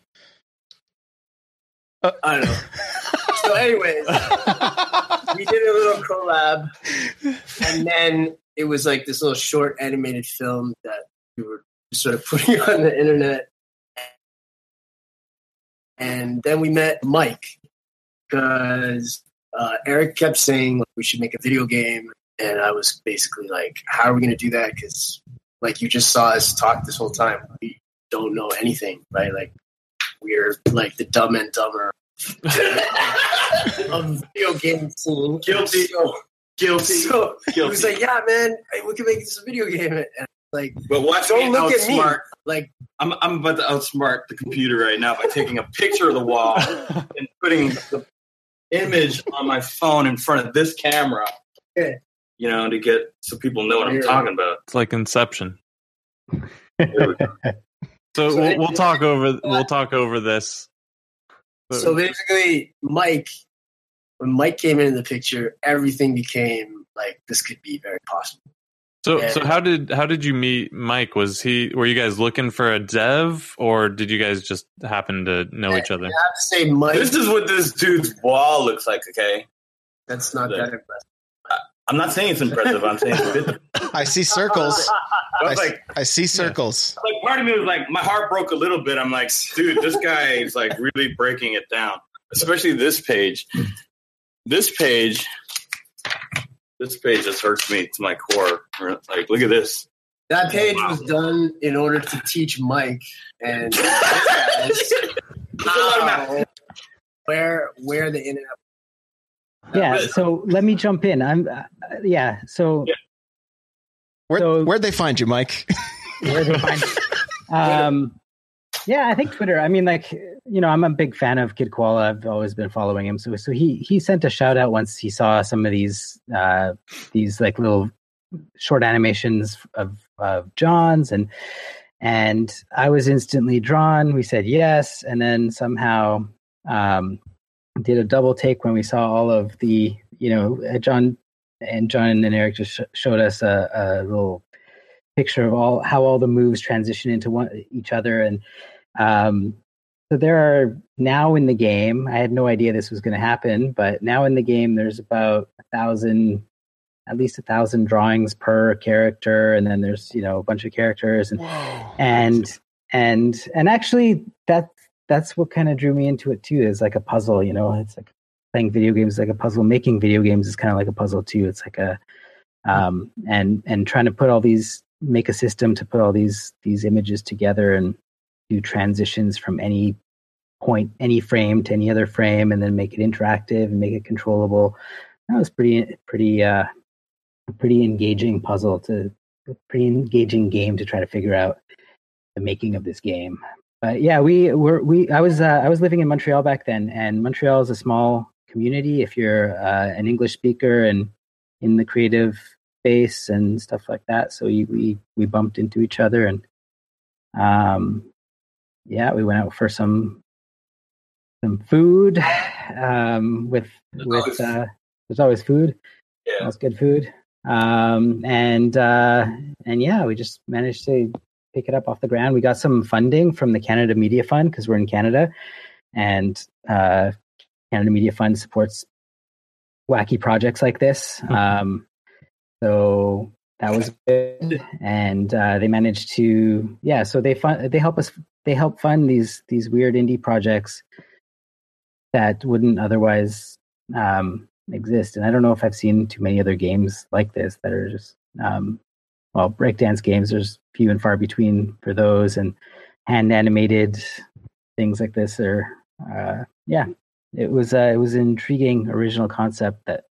Uh, I don't know. So, anyways, we did a little collab, and then it was like this little short animated film that we were sort of putting on the internet. And then we met Mike because uh, Eric kept saying like, we should make a video game, and I was basically like, "How are we going to do that?" Because like you just saw us talk this whole time, we don't know anything, right? Like we're like the Dumb and Dumber of video game scene. Guilty. So, Guilty. so he Guilty. was like, "Yeah, man, hey, we can make this a video game." And like, But watch don't me look at me. outsmart. Like, I'm I'm about to outsmart the computer right now by taking a picture of the wall and putting the image on my phone in front of this camera. Okay. You know, to get so people know what I'm Here. talking about. It's like Inception. There we go. So So we'll, it- we'll talk over we'll talk over this. so basically, Mike, when Mike came into the picture, everything became like this could be very possible. So Yeah. so how did how did you meet Mike? Was he were you guys looking for a dev, or did you guys just happen to know each other? I have to say, Mike, This is what this dude's wall looks like. Okay, that's not that impressive. I'm not saying it's impressive. I'm saying it's a bit. I see circles. I I, was like, I see circles. like part of me was like, my heart broke a little bit. I'm like, dude, this guy is like really breaking it down. Especially this page. This page. This page just hurts me to my core. Like, look at this. That page Wow. was done in order to teach Mike and these guys how, where where the internet. Yeah. So let me jump in. I'm. Uh, yeah. So Yeah. Where, So- where'd they find you, Mike? where do I find? Um. Yeah, I think Twitter. I mean, like, you know, I'm a big fan of Kid Koala. I've always been following him. So, so he he sent a shout out once he saw some of these uh, these like little short animations of of John's, and and I was instantly drawn. We said yes, and then somehow um, did a double take when we saw all of the, you know, John and John and Eric just sh- showed us a, a little picture of all how all the moves transition into one each other, and um, so there are now in the game. I had no idea this was going to happen, but now in the game, there's about a thousand, at least a thousand drawings per character, and then there's, you know, a bunch of characters, and Whoa, and crazy. and and actually that that's what kind of drew me into it too. Is like a puzzle, you know. It's like playing video games is like a puzzle. Making video games is kind of like a puzzle too. It's like a um, and and trying to put all these. Make a system to put all these these images together and do transitions from any point, any frame to any other frame, and then make it interactive and make it controllable. That was pretty pretty uh, pretty engaging puzzle to a pretty engaging game to try to figure out the making of this game. But yeah, we were we I was uh, I was living in Montreal back then, and Montreal is a small community. If you're uh, an English speaker and in the creative space and stuff like that, so we, we we bumped into each other, and um yeah we went out for some some food um with there's with always, uh there's always food yeah that's good food um and uh and yeah we just managed to pick it up off the ground. We got some funding from the Canada Media Fund because we're in Canada, and uh Canada Media Fund supports wacky projects like this. mm-hmm. um So that was good, and uh, they managed to, yeah. So they fund, they help us, they help fund these these weird indie projects that wouldn't otherwise um, exist. And I don't know if I've seen too many other games like this that are just, um, well, breakdance games. There's few and far between for those, and hand animated things like this are, uh, yeah. It was uh, it was an intriguing original concept that.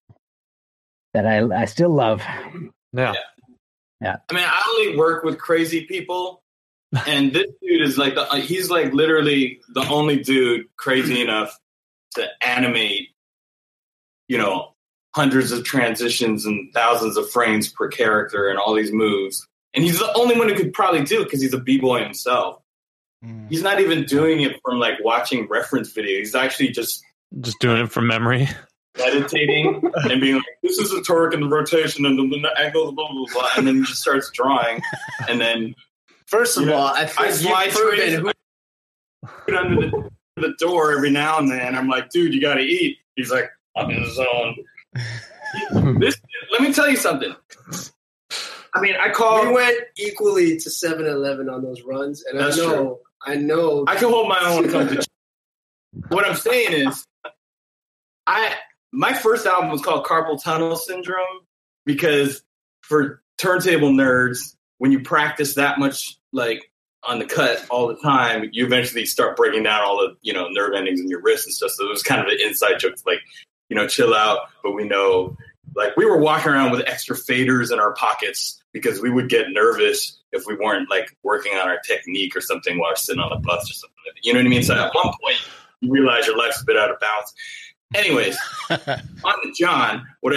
That I I still love. Yeah. yeah. I mean, I only work with crazy people, and this dude is like, the, he's like literally the only dude crazy enough to animate, you know, hundreds of transitions and thousands of frames per character and all these moves. And he's the only one who could probably do it because he's a b-boy himself. Mm. He's not even doing it from like watching reference videos. He's actually just... Just doing it from memory. Meditating and being like, this is the torque and the rotation and the angle, blah, blah, blah, and then he just starts drawing. And then, first of you know, all, I, I fly through under the, the door every now and then. I'm like, dude, you got to eat. He's like, I'm in the zone. This, let me tell you something. I mean, I call. We went equally to seven eleven on those runs, and That's I know, true. I know, I can hold my own. Come to what I'm saying is, I. My first album was called Carpal Tunnel Syndrome because for turntable nerds, when you practice that much, like on the cut all the time, you eventually start breaking down all the, you know, nerve endings in your wrists and stuff. So it was kind of an inside joke, like, you know, chill out. But we know, like, we were walking around with extra faders in our pockets because we would get nervous if we weren't like working on our technique or something while sitting on a bus or something. You know what I mean? So at one point, you realize your life's a bit out of balance. Anyways, on to John. What I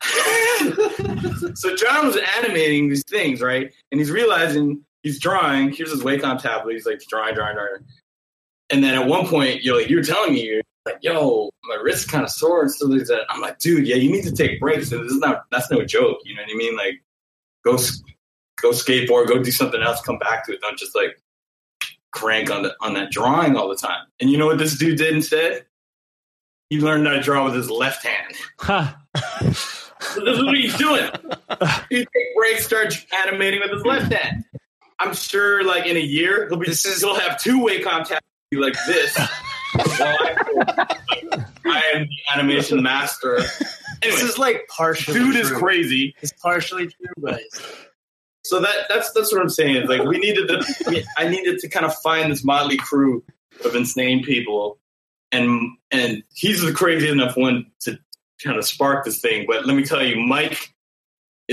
so John was animating these things, right? And he's realizing he's drawing. Here's his Wacom tablet. He's like drawing, drawing, drawing. And then at one point, you're like, you're telling me, you're like, yo, my wrist's kind of sore and stuff like that. I'm like, dude, yeah, you need to take breaks. And this is not. That's no joke. You know what I mean? Like, go, go skateboard, go do something else, come back to it. Don't just like crank on the on that drawing all the time. And you know what this dude did instead? He learned how to draw with his left hand. Huh. So this is what he's doing. He take breaks, start animating with his left hand. I'm sure, like in a year, he'll be. This is, he'll have two Wacom tabs like this. I, I am the animation master. Anyway, this is like partially. Dude true. is crazy. It's partially true, but. So that that's that's what I'm saying. It's like we needed to. I needed to kind of find this motley crew of insane people. And and he's the crazy enough one to kind of spark this thing. But let me tell you, Mike is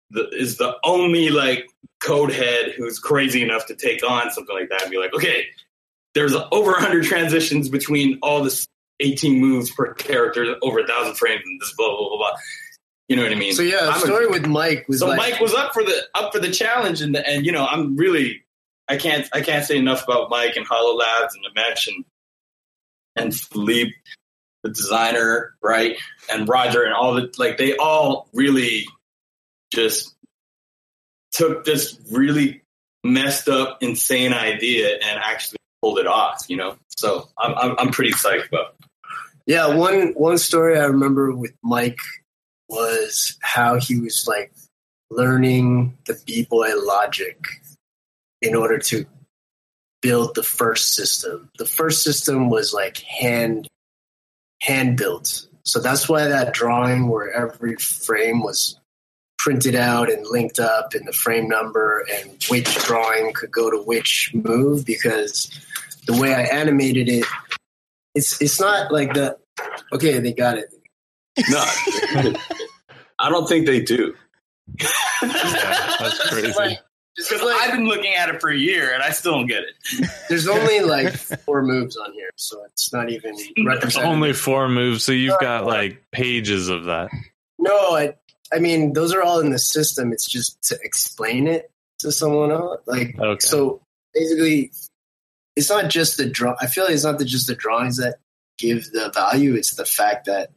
the, is the only like code head who's crazy enough to take on something like that and be like, okay, there's over one hundred transitions between all this eighteen moves per character, over a thousand frames, and this blah blah blah blah. You know what I mean? So yeah, the story a, with Mike was so like, Mike was up for the up for the challenge, and and you know I'm really I can't I can't say enough about Mike and Hollow Labs and Namesh and and Philippe, the designer, right, and Roger and all the like they all really just took this really messed up, insane idea and actually pulled it off. You know, so I'm I'm, I'm pretty psyched about it. Yeah, one one story I remember with Mike was how he was like learning the B-Boy logic in order to build the first system. The first system was like hand hand built. So that's why that drawing where every frame was printed out and linked up and the frame number and which drawing could go to which move, because the way I animated it, it's it's not like the okay, they got it. No, I don't think they do. Yeah, that's crazy. Like, just because like, I've been looking at it for a year and I still don't get it. There's only like four moves on here, so it's not even representative. Only four moves, so you've got like pages of that. No, I, I mean those are all in the system. It's just to explain it to someone else. Like okay. So basically, it's not just the draw. I feel like it's not the, just the drawings that give the value. It's the fact that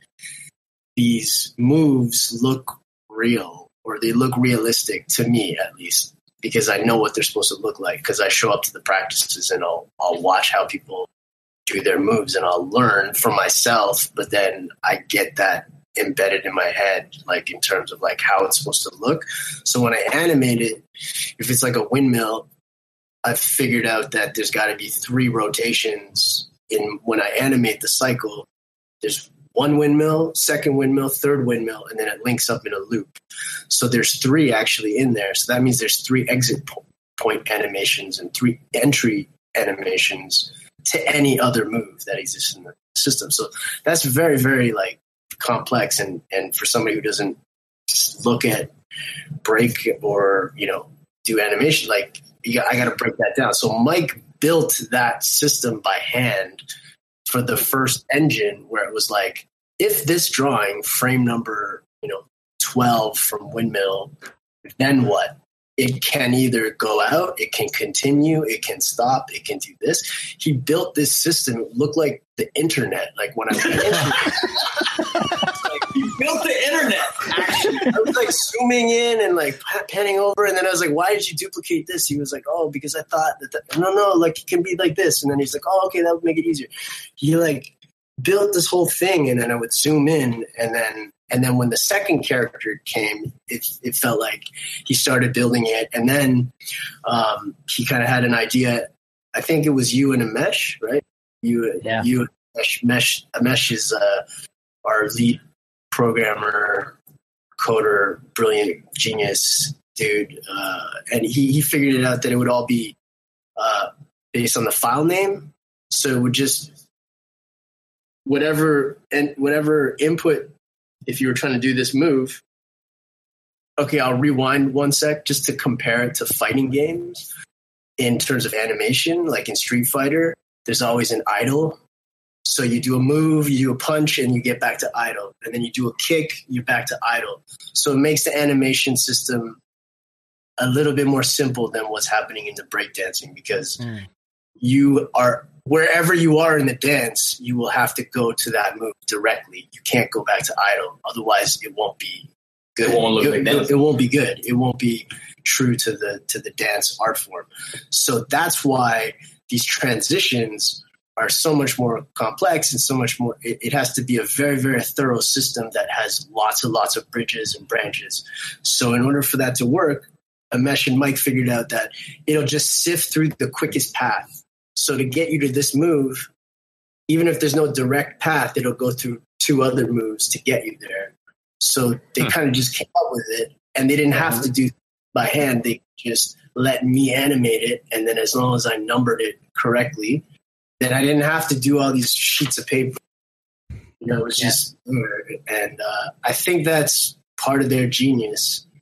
these moves look real, or they look realistic to me, at least, because I know what they're supposed to look like. Because I show up to the practices and I'll I'll watch how people do their moves and I'll learn for myself. But then I get that embedded in my head, like in terms of like how it's supposed to look. So when I animate it, if it's like a windmill, I've figured out that there's got to be three rotations in when I animate the cycle. There's one windmill, second windmill, third windmill, and then it links up in a loop. So there's three actually in there. So that means there's three exit po- point animations and three entry animations to any other move that exists in the system. So that's very, very like complex. And, and for somebody who doesn't just look at break or, you know, do animation, like you got, I got to break that down. So Mike built that system by hand for the first engine, where it was like, if this drawing, frame number, you know, twelve from Windmill, then what? It can either go out, it can continue, it can stop, it can do this. He built this system. It looked like the internet. Like when I went into like, he built the internet, actually. I was like zooming in and like panning over. And then I was like, why did you duplicate this? He was like, oh, because I thought that, the, no, no, like it can be like this. And then he's like, oh, okay, that would make it easier. He like built this whole thing, and then I would zoom in, and then And then when the second character came, it, it felt like he started building it. And then um, he kind of had an idea. I think it was you and Amesh, right? You, yeah. you, Amesh, Amesh is uh, our lead programmer, coder, brilliant genius dude. Uh, and he, he figured it out that it would all be uh, based on the file name. So it would just, whatever, and whatever input, if you were trying to do this move, okay, I'll rewind one sec just to compare it to fighting games in terms of animation. Like in Street Fighter, there's always an idle. So you do a move, you do a punch, and you get back to idle. And then you do a kick, you're back to idle. So it makes the animation system a little bit more simple than what's happening in the breakdancing, because mm. you are... wherever you are in the dance, you will have to go to that move directly. You can't go back to idle. Otherwise, it won't be good. It won't, look it, like it, it won't be good. It won't be true to the to the dance art form. So that's why these transitions are so much more complex and so much more. It, it has to be a very, very thorough system that has lots and lots of bridges and branches. So in order for that to work, Amesh and Mike figured out that it'll just sift through the quickest path. So to get you to this move, even if there's no direct path, it'll go through two other moves to get you there. So they hmm. kind of just came up with it, and they didn't have to do it by hand. They just let me animate it, and then as long as I numbered it correctly, then I didn't have to do all these sheets of paper. You know, it was yeah. just, and uh, I think that's part of their genius,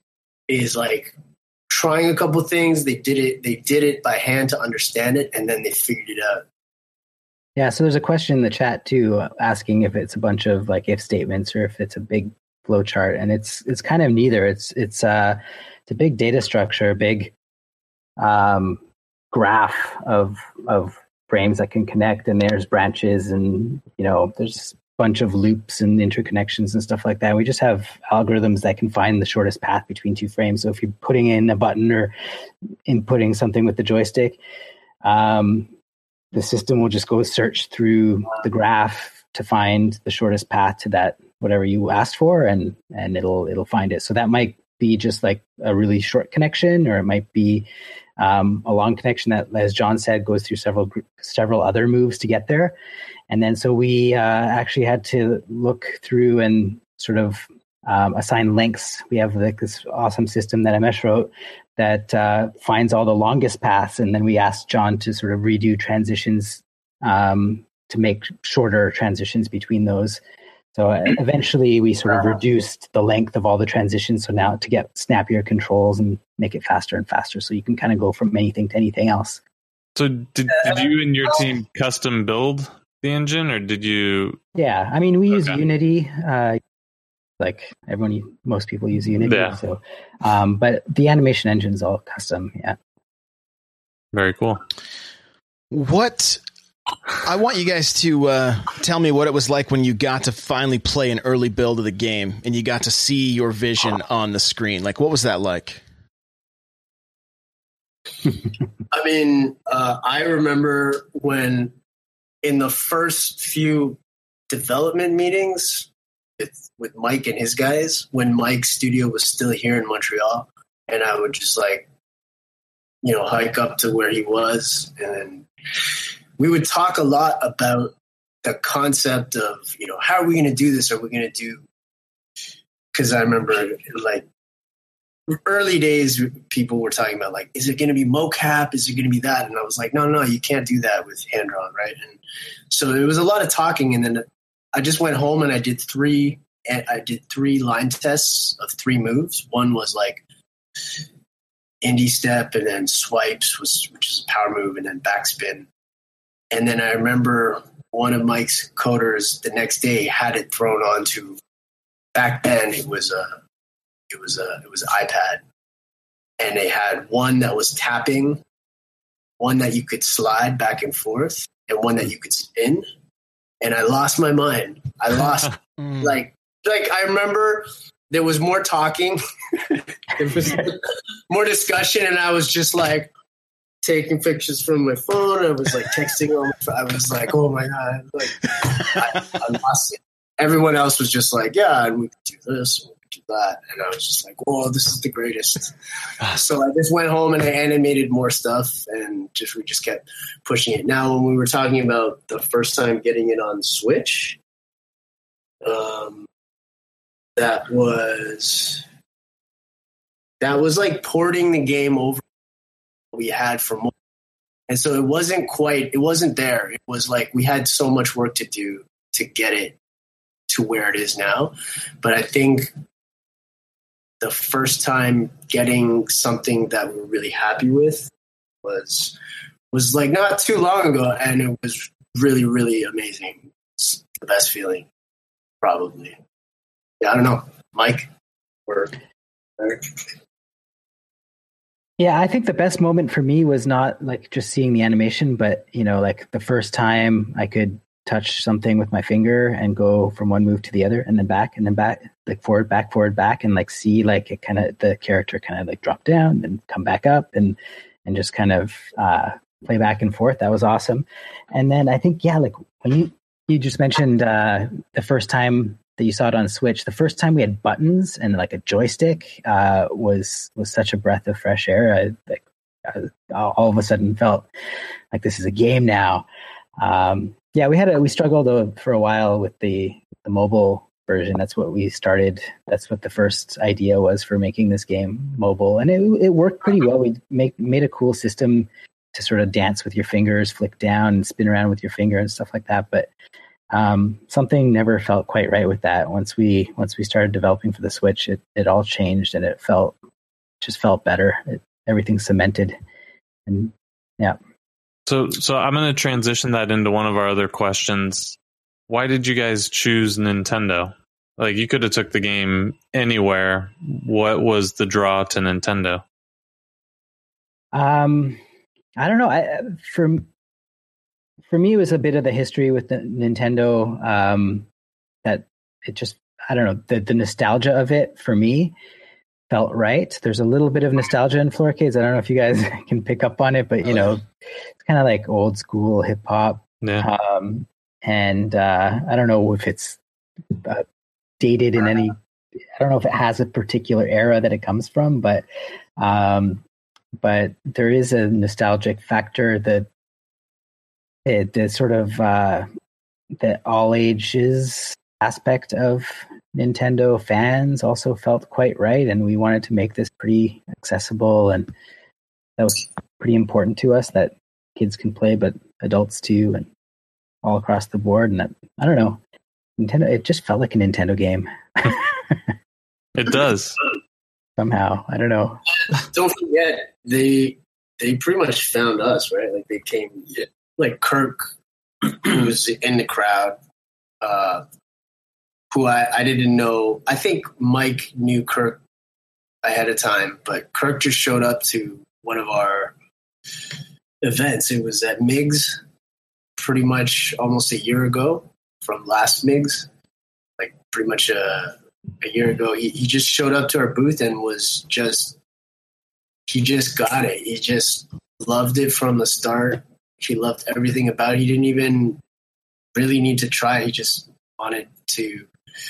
is like trying a couple things. They did it. They did it by hand to understand it, and then they figured it out. Yeah. So there's a question in the chat too, asking if it's a bunch of like if statements or if it's a big flow chart, and it's it's kind of neither. It's it's uh it's a big data structure, a big um, graph of of frames that can connect, and there's branches, and you know there's a bunch of loops and interconnections and stuff like that. We just have algorithms that can find the shortest path between two frames. So if you're putting in a button or inputting something with the joystick, um, the system will just go search through the graph to find the shortest path to that whatever you asked for, and and it'll it'll find it. So that might be just like a really short connection, or it might be um, a long connection that, as John said, goes through several several other moves to get there. And then so we uh, actually had to look through and sort of um, assign lengths. We have like this awesome system that Amesh wrote that uh, finds all the longest paths, and then we asked John to sort of redo transitions um, to make shorter transitions between those. So eventually we sort of reduced the length of all the transitions. So now to get snappier controls and make it faster and faster. So you can kind of go from anything to anything else. So did, did you and your team custom build the engine, or did you? Yeah. I mean, we use Okay. Unity, uh, like everyone, most people use Unity. Yeah. So, um, but the animation engine's all custom. Yeah. Very cool. What I want you guys to uh, tell me what it was like when you got to finally play an early build of the game and you got to see your vision on the screen. Like, what was that like? I mean, uh, I remember when in the first few development meetings with, with Mike and his guys, when Mike's studio was still here in Montreal, and I would just like, you know, hike up to where he was, and then we would talk a lot about the concept of, you know, how are we going to do this? Are we going to do, because I remember like early days, people were talking about like, is it going to be mocap? Is it going to be that? And I was like, no, no, you can't do that with hand drawn, right? And so it was a lot of talking, and then I just went home and I did three. I did three line tests of three moves. One was like indie step, and then swipes, was which is a power move, and then backspin. And then I remember one of Mike's coders the next day had it thrown onto. Back then, it was a, it was a, it was an iPad, and they had one that was tapping, one that you could slide back and forth, and one that you could spin. And I lost my mind. I lost like like I remember there was more talking, there was more discussion, and I was just like taking pictures from my phone. I was like texting on. I was like, oh my god, like I, I lost it. Everyone else was just like, yeah, and we could do this, and we could do that, and I was just like, whoa, this is the greatest. So I just went home and I animated more stuff, and just we just kept pushing it. Now, when we were talking about the first time getting it on Switch, um, that was that was like porting the game over we had from, and so it wasn't quite, it wasn't there. It was like we had so much work to do to get it to where it is now. But I think the first time getting something that we're really happy with was was like not too long ago, and it was really, really amazing. It's the best feeling, probably. Yeah, I don't know, Mike or Eric. Yeah, I think the best moment for me was not like just seeing the animation, but you know, like the first time I could touch something with my finger and go from one move to the other, and then back, and then back, like forward, back, forward, back, and like see like it kind of the character kind of like drop down and come back up, and and just kind of uh, play back and forth. That was awesome. And then I think yeah, like when you you just mentioned uh, the first time that you saw it on Switch, the first time we had buttons and like a joystick uh, was was such a breath of fresh air. I like I, all of a sudden felt like this is a game now. Um, yeah, we had a, we struggled uh, for a while with the the mobile version. That's what we started. That's what the first idea was for making this game mobile, and it it worked pretty well. We make made a cool system to sort of dance with your fingers, flick down, and spin around with your finger and stuff like that. But um, something never felt quite right with that. Once we once we started developing for the Switch, it it all changed, and it felt just felt better. It, everything's cemented, and yeah. So, so I'm going to transition that into one of our other questions. Why did you guys choose Nintendo? Like, you could have took the game anywhere. What was the draw to Nintendo? Um, I don't know. I for for me, it was a bit of the history with the Nintendo. Um, that it just, I don't know, the the nostalgia of it for me felt right. There's a little bit of nostalgia in Floorcades. I don't know if you guys can pick up on it, but you know, it's kind of like old school hip hop. Yeah. Um, and uh, I don't know if it's uh, dated in any. I don't know if it has a particular era that it comes from, but um, but there is a nostalgic factor that it the sort of uh, the all ages aspect of Nintendo fans also felt quite right, and we wanted to make this pretty accessible, and that was pretty important to us that kids can play, but adults too, and all across the board. And that, I don't know, Nintendo, it just felt like a Nintendo game. It does. Somehow, I don't know. Don't forget, they they pretty much found us, right? Like they came, like Kirk, who was in the crowd, uh, who I, I didn't know. I think Mike knew Kirk ahead of time, but Kirk just showed up to one of our events. It was at Migs, pretty much almost a year ago from last Migs, like pretty much a, a year ago. He, he just showed up to our booth and was just, he just got it. He just loved it from the start. He loved everything about it. He didn't even really need to try. He just wanted to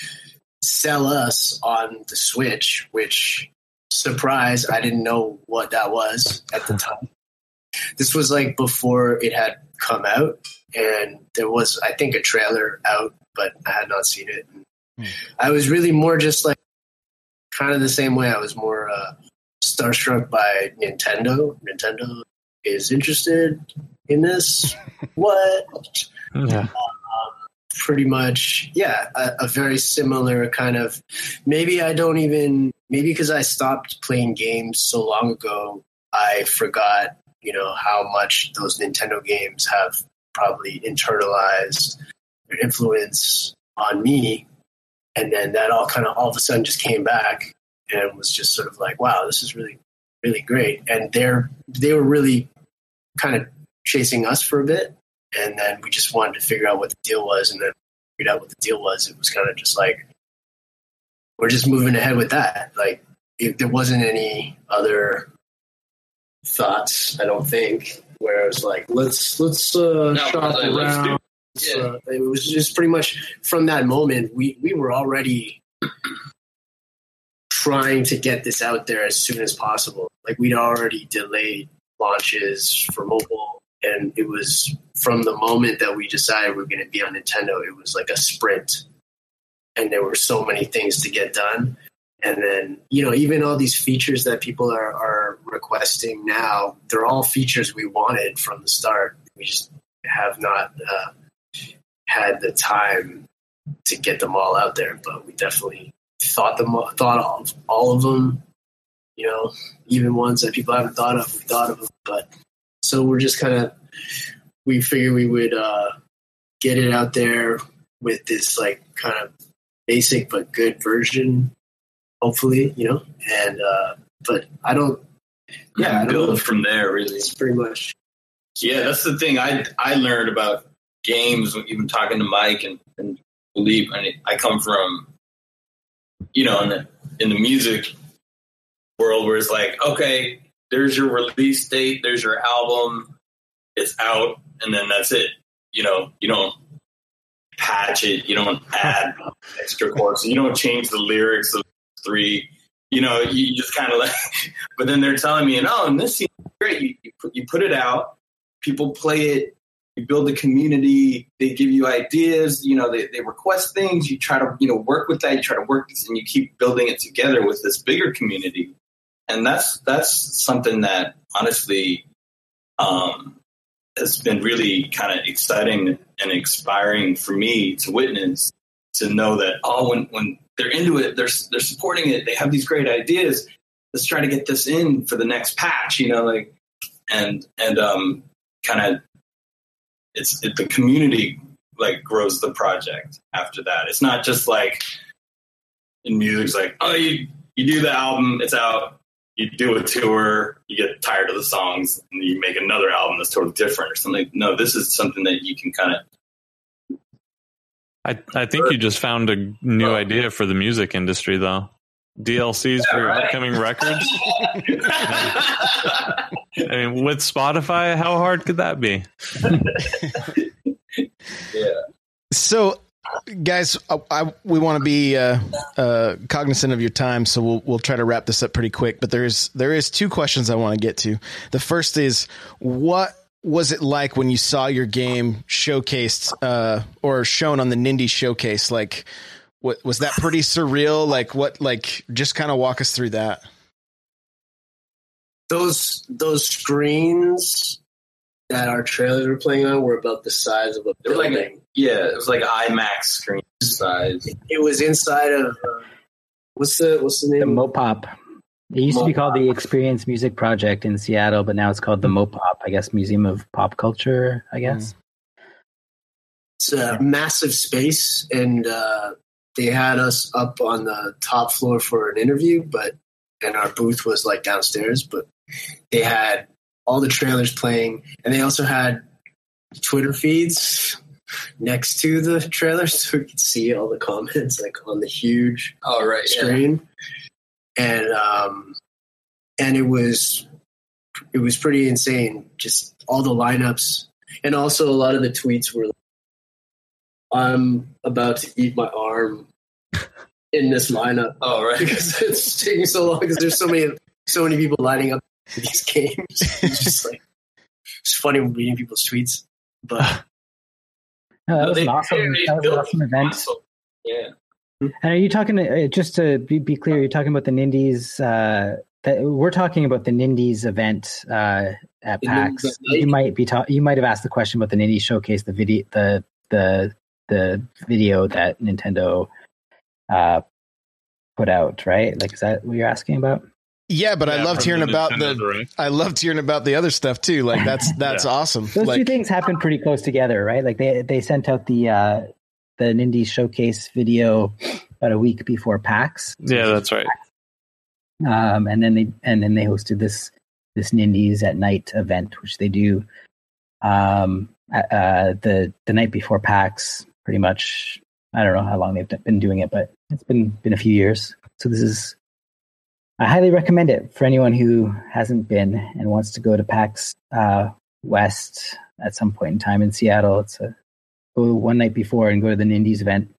sell us on the Switch, which, surprise, I didn't know what that was at the time. This was like before it had come out, and there was, I think, a trailer out, but I had not seen it. And I was really more just like kind of the same way. I was more uh, starstruck by Nintendo. Nintendo is interested in this. What? Yeah. Pretty much, yeah, a, a very similar kind of, maybe I don't even, maybe because I stopped playing games so long ago, I forgot, you know, how much those Nintendo games have probably internalized their influence on me. And then that all kind of all of a sudden just came back and was just sort of like, wow, this is really, really great. And they're, they were really kind of chasing us for a bit. And then we just wanted to figure out what the deal was. And then figured out what the deal was. It was kind of just like, we're just moving ahead with that. Like, if there wasn't any other thoughts, I don't think, where it was like, let's, let's uh, No, shop like, let's around. do- Yeah. Uh, it was just pretty much from that moment, we, we were already trying to get this out there as soon as possible. Like, we'd already delayed launches for mobile. And it was from the moment that we decided we were going to be on Nintendo, it was like a sprint. And there were so many things to get done. And then, you know, even all these features that people are, are requesting now, they're all features we wanted from the start. We just have not uh, had the time to get them all out there. But we definitely thought them, thought of all of them, you know, even ones that people haven't thought of, we thought of them. But so we're just kind of, we figured we would uh, get it out there with this like kind of basic but good version, hopefully, you know. And uh, but I don't, yeah, I don't build know. from there. Really, It's pretty much. yeah. That's the thing I I learned about games, even talking to Mike and, and believe. I mean, I come from, you know, in the in the music world where it's like, okay, there's your release date, there's your album, it's out, and then that's it. You know, you don't patch it, you don't add extra chords, you don't change the lyrics of three. You know, you just kind of like. But then they're telling me, "Oh, and this seems great. You, you put you put it out, people play it, you build a community, they give you ideas. You know, they they request things. You try to you know work with that. You try to work this, and you keep building it together with this bigger community." And that's that's something that honestly um, has been really kind of exciting and inspiring for me to witness, to know that, oh, when, when they're into it, they're they're supporting it, they have these great ideas, let's try to get this in for the next patch, you know, like, and, and, um, kind of, it's, it, the community, like, grows the project after that. It's not just like, in music, it's like, oh, you, you do the album, it's out, you do a tour, you get tired of the songs, and you make another album that's totally different or something. No, this is something that you can kind of... I, I think you just found a new oh. idea for the music industry, though. D L Cs yeah, for right. upcoming records? I mean, with Spotify, how hard could that be? Yeah. So... Guys, I, I, we want to be uh, uh, cognizant of your time, so we'll we'll try to wrap this up pretty quick. But there's there is two questions I want to get to. The first is, what was it like when you saw your game showcased uh, or shown on the Nindy Showcase? Like, what was that pretty surreal? Like, what? Like, just kind of walk us through that. Those those screens that our trailers were playing on were about the size of a building. Like, yeah, it was like IMAX screen size. It was inside of uh, what's the what's the name? The Mopop. It used Mopop. to be called the Experience Music Project in Seattle, but now it's called the Mopop. I guess Museum of Pop Culture. I guess mm. it's a massive space, and uh, they had us up on the top floor for an interview, but and our booth was like downstairs. But they had all the trailers playing, and they also had Twitter feeds next to the trailer, so we could see all the comments like on the huge oh, right, screen. Yeah. And um, and it was it was pretty insane. Just all the lineups, and also a lot of the tweets were, "I'm about to eat my arm in this lineup." Oh, right, because it's taking so long because there's so many so many people lining up for these games. It's just like it's funny reading people's tweets, but. No, that was an awesome, that was an awesome event. Yeah. And are you talking, uh, just to be, be clear, you're talking about the Nindies, uh, that, we're talking about the Nindies event uh, at PAX. You might be ta- you might have asked the question about the Nindies Showcase, the video, the the the video that Nintendo uh, put out, right? Like, is that what you're asking about? Yeah, but yeah, I loved hearing the about Nintendo the. Direct. I loved hearing about the other stuff too. Like that's that's yeah. awesome. Those like, two things happened pretty close together, right? Like they they sent out the uh, the Nindies Showcase video about a week before PAX. Yeah, that's right. Um, and then they and then they hosted this this Nindies at Night event, which they do um, uh, the the night before PAX. Pretty much, I don't know how long they've been doing it, but it's been been a few years. So this is. I highly recommend it for anyone who hasn't been and wants to go to PAX uh, West at some point in time in Seattle. It's a go one night before and go to the Nindies event.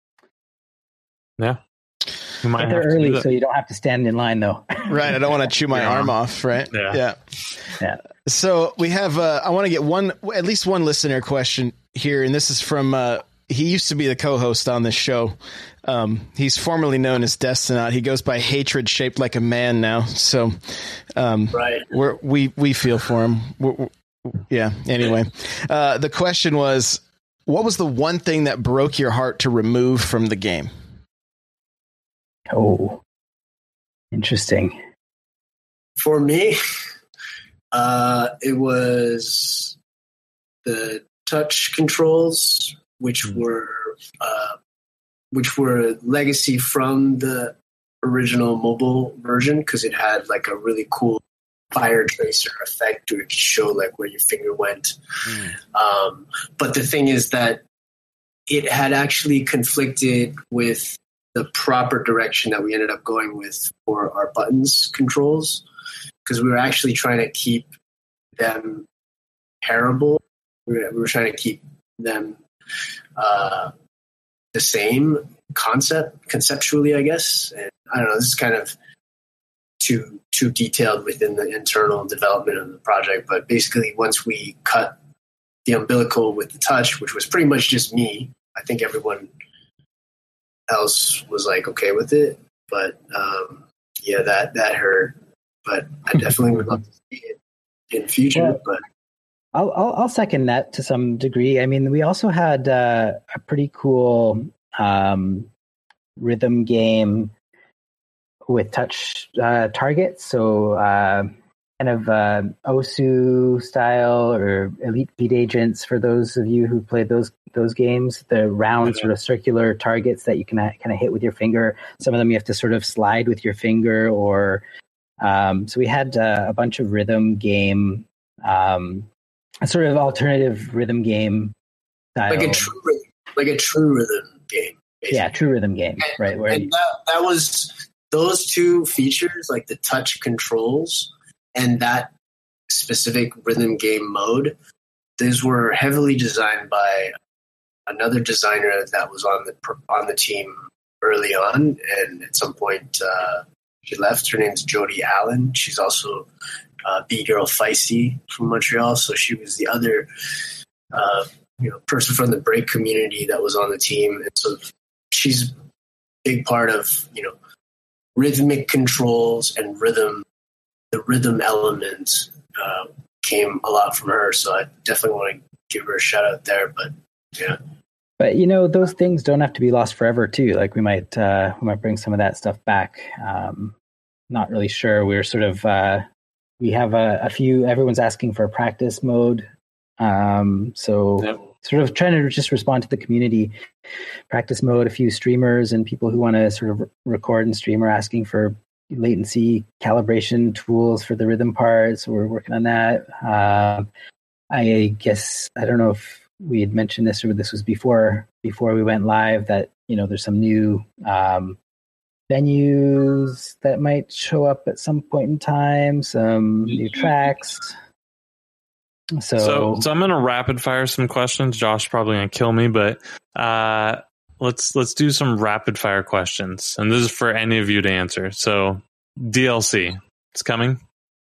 Yeah, you might Get there have early so you don't have to stand in line, though. Right, I don't want to chew my yeah. arm off. Right? Yeah, yeah. yeah. So we have. Uh, I want to get one, at least one listener question here, and this is from. Uh, he used to be the co-host on this show. Um, he's formerly known as Destinaut. He goes by Hatred Shaped Like a Man now. So, um, right. we're, we, we feel for him. We're, we're, yeah. Anyway, uh, the question was, what was the one thing that broke your heart to remove from the game? Oh, interesting. For me, uh, it was the touch controls, which mm. were, uh, which were legacy from the original mobile version because it had like a really cool fire tracer effect to show like where your finger went. Mm. Um, but the thing is that it had actually conflicted with the proper direction that we ended up going with for our buttons controls because we were actually trying to keep them pairable. We were, we were trying to keep them uh, the same concept conceptually, I guess. And I don't know, this is kind of too too detailed within the internal development of the project. But basically, once we cut the umbilical with the touch, which was pretty much just me, I think everyone else was like okay with it. But um, yeah, that that hurt. But I definitely would love to see it in future. Well, but I'll, I'll I'll second that to some degree. I mean, we also had uh, a pretty cool um, rhythm game with touch uh, targets. So uh, kind of uh, Osu style or Elite Beat Agents for those of you who played those those games. The round sort of circular targets that you can kind of hit with your finger. Some of them you have to sort of slide with your finger, or um, so we had uh, a bunch of rhythm game, um, a sort of alternative rhythm game style. Like a true rhythm, like a true rhythm game. Basically. Yeah, true rhythm game, and, right? Where and you, that, that was those two features, like the touch controls and that specific rhythm game mode. These were heavily designed by another designer that was on the on the team early on, and at some point uh, she left. Her name's Jody Allen. She's also uh, B-Girl Feisty from Montreal, so she was the other uh, you know person from the break community that was on the team, and so she's a big part of you know rhythmic controls and rhythm. The rhythm element uh, came a lot from her, so I definitely want to give her a shout out there. But yeah. But you know, those things don't have to be lost forever, too. Like we might, uh, we might bring some of that stuff back. Um, not really sure. We're sort of, uh, we have a, a few. Everyone's asking for a practice mode, um, so yep. Sort of trying to just respond to the community. Practice mode. A few streamers and people who want to sort of record and stream are asking for latency calibration tools for the rhythm parts. So we're working on that. Uh, I guess I don't know if we had mentioned this or this was before before we went live, that you know there's some new um, venues that might show up at some point in time, some new tracks. So, so, so I'm gonna rapid fire some questions. Josh probably gonna kill me, but uh, let's let's do some rapid fire questions, and this is for any of you to answer. So, D L C, it's coming.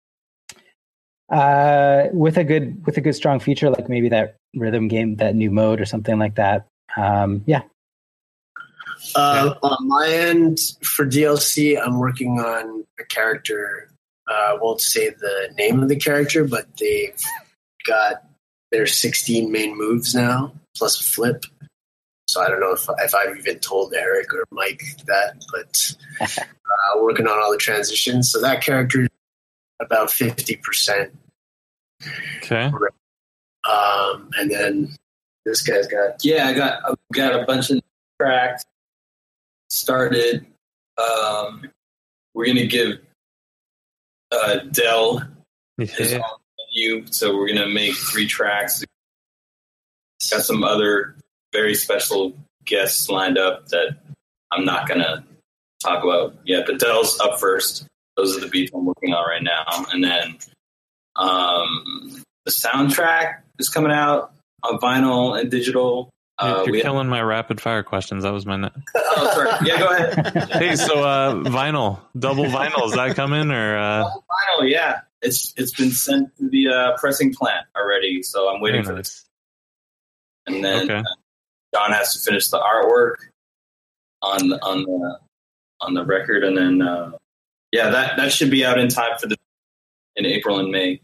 Uh, with a good with a good strong feature like maybe that rhythm game, that new mode or something like that. Um, yeah. Uh, on my end for D L C, I'm working on a character. Uh, I won't say the name of the character, but they've got their sixteen main moves now, plus a flip. So I don't know if if I've even told Eric or Mike that, but uh, working on all the transitions. So that character is about fifty percent. Okay. Um, and then this guy's got yeah, I got I've got a bunch of tracks started. Um, we're gonna give uh, Dell his yeah. own menu, so we're gonna make three tracks. Got some other very special guests lined up that I'm not gonna talk about yet, but Dell's up first. Those are the beats I'm working on right now, and then um, the soundtrack is coming out on vinyl and digital. Uh, You're we killing have... my rapid fire questions. That was my net. Oh, sorry. Yeah, go ahead. Hey, so uh, vinyl, double vinyl, is that coming or? Uh... Double vinyl, yeah. It's it's been sent to the uh, pressing plant already, so I'm waiting Very for nice. this. And then Okay. uh, John has to finish the artwork on on the on the record, and then uh, yeah, that that should be out in time for the in April and May.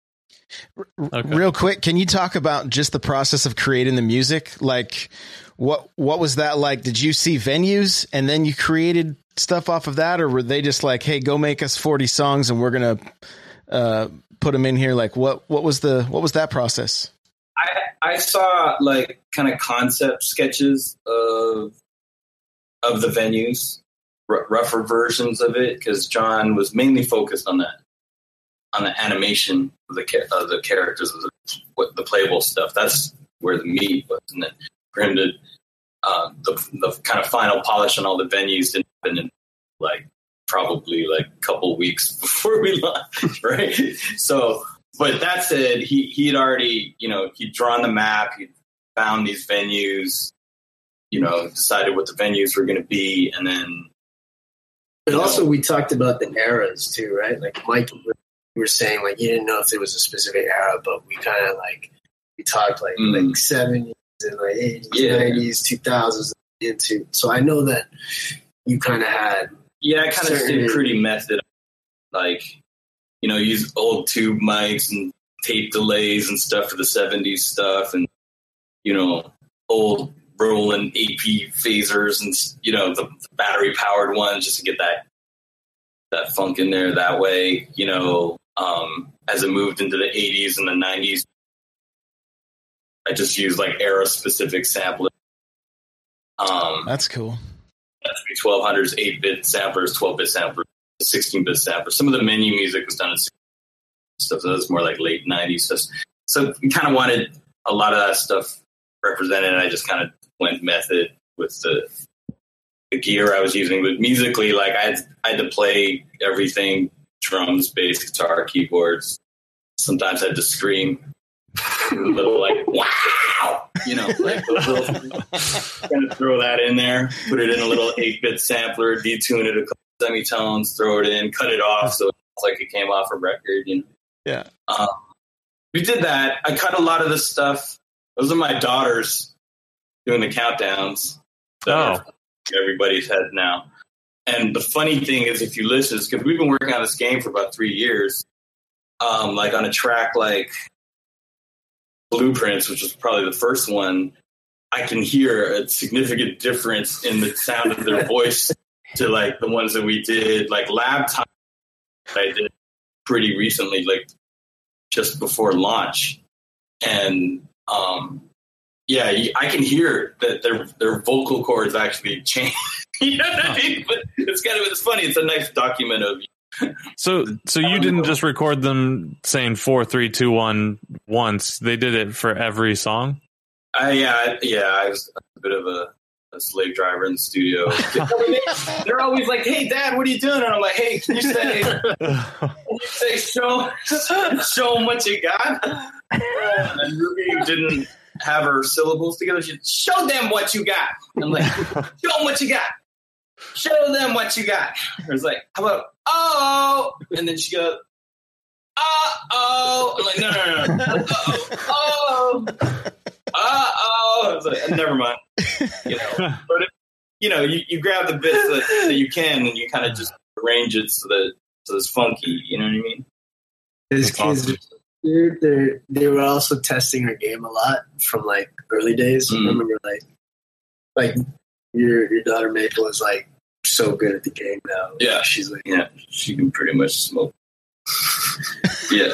Okay. Real quick, can you talk about just the process of creating the music? Like, what what was that like? Did you see venues and then you created stuff off of that, or were they just like, "Hey, go make us forty songs and we're gonna uh, put them in here"? Like, what what was the what was that process? I I saw like kind of concept sketches of of the venues, r- rougher versions of it, because John was mainly focused on that. on the animation of the of the characters, of the, what the playable stuff. That's where the meat was, and then for him to uh, the the kind of final polish on all the venues didn't happen in like probably like a couple weeks before we launched, right? So, but that said, he he had already you know he'd drawn the map, he found these venues, you know, decided what the venues were going to be, and then. But also, know, we talked about the eras too, right? Like Mike. We were saying like you didn't know if there was a specific era, but we kind of like we talked like mm. like seventies and like eighties, yeah. nineties, two thousands into. So I know that you kind of had yeah, I kind of stayed pretty method, like you know, use old tube mics and tape delays and stuff for the seventies stuff, and you know, old Roland A P phasers and you know the, the battery powered ones just to get that that funk in there that way, you know, um, as it moved into the eighties and the nineties. I just use like era specific sampling. Um, That's cool. That's twelve hundreds, eight bit samplers, twelve bit samplers, sixteen bit samplers. Some of the menu music was done in stuff that was more like late nineties. So, so we kind of wanted a lot of that stuff represented. And I just kind of went method with the the gear I was using. But musically, like I had, I had to play everything: drums, bass, guitar, keyboards. Sometimes I had to scream. A little like wow, you know, like those little, kind of throw that in there, put it in a little eight bit sampler, detune it a couple semitones, throw it in, cut it off so it's like it came off a record. You know? Yeah. Um, we did that. I cut a lot of the stuff. Those are my daughters doing the countdowns. Oh, everybody's head now. And the funny thing is, if you listen, because we've been working on this game for about three years, um, like on a track like Blueprints, which was probably the first one, I can hear a significant difference in the sound of their voice to like the ones that we did, like Lab Time I did pretty recently, like just before launch. And um, yeah, I can hear that their their vocal cords actually change. You know what I mean? But it's kind of it's funny. It's a nice document of So, so you didn't just record them saying four, three, two, one once. They did it for every song. I, yeah, yeah. I was a bit of a, a slave driver in the studio. They're always like, "Hey, Dad, what are you doing?" And I'm like, "Hey, can you say, can you say, show, show them what you got?" And Ruby didn't have her syllables together. She said, "Show them what you got." And I'm like, "Show them what you got. Show them what you got." I was like, "How about oh?" And then she goes, "Uh oh." I'm like, "No, no, no, no. Oh, uh oh." I was like, "Never mind." You know, but if, you know, you, you grab the bits that, that you can, and you kind of just arrange it so that so it's funky. You know what I mean? These kids, dude, they they were also testing her game a lot from like early days. Mm. I remember like like. Your your daughter Maple is like so good at the game now. Yeah, she's like yeah, she can pretty much smoke. Yeah.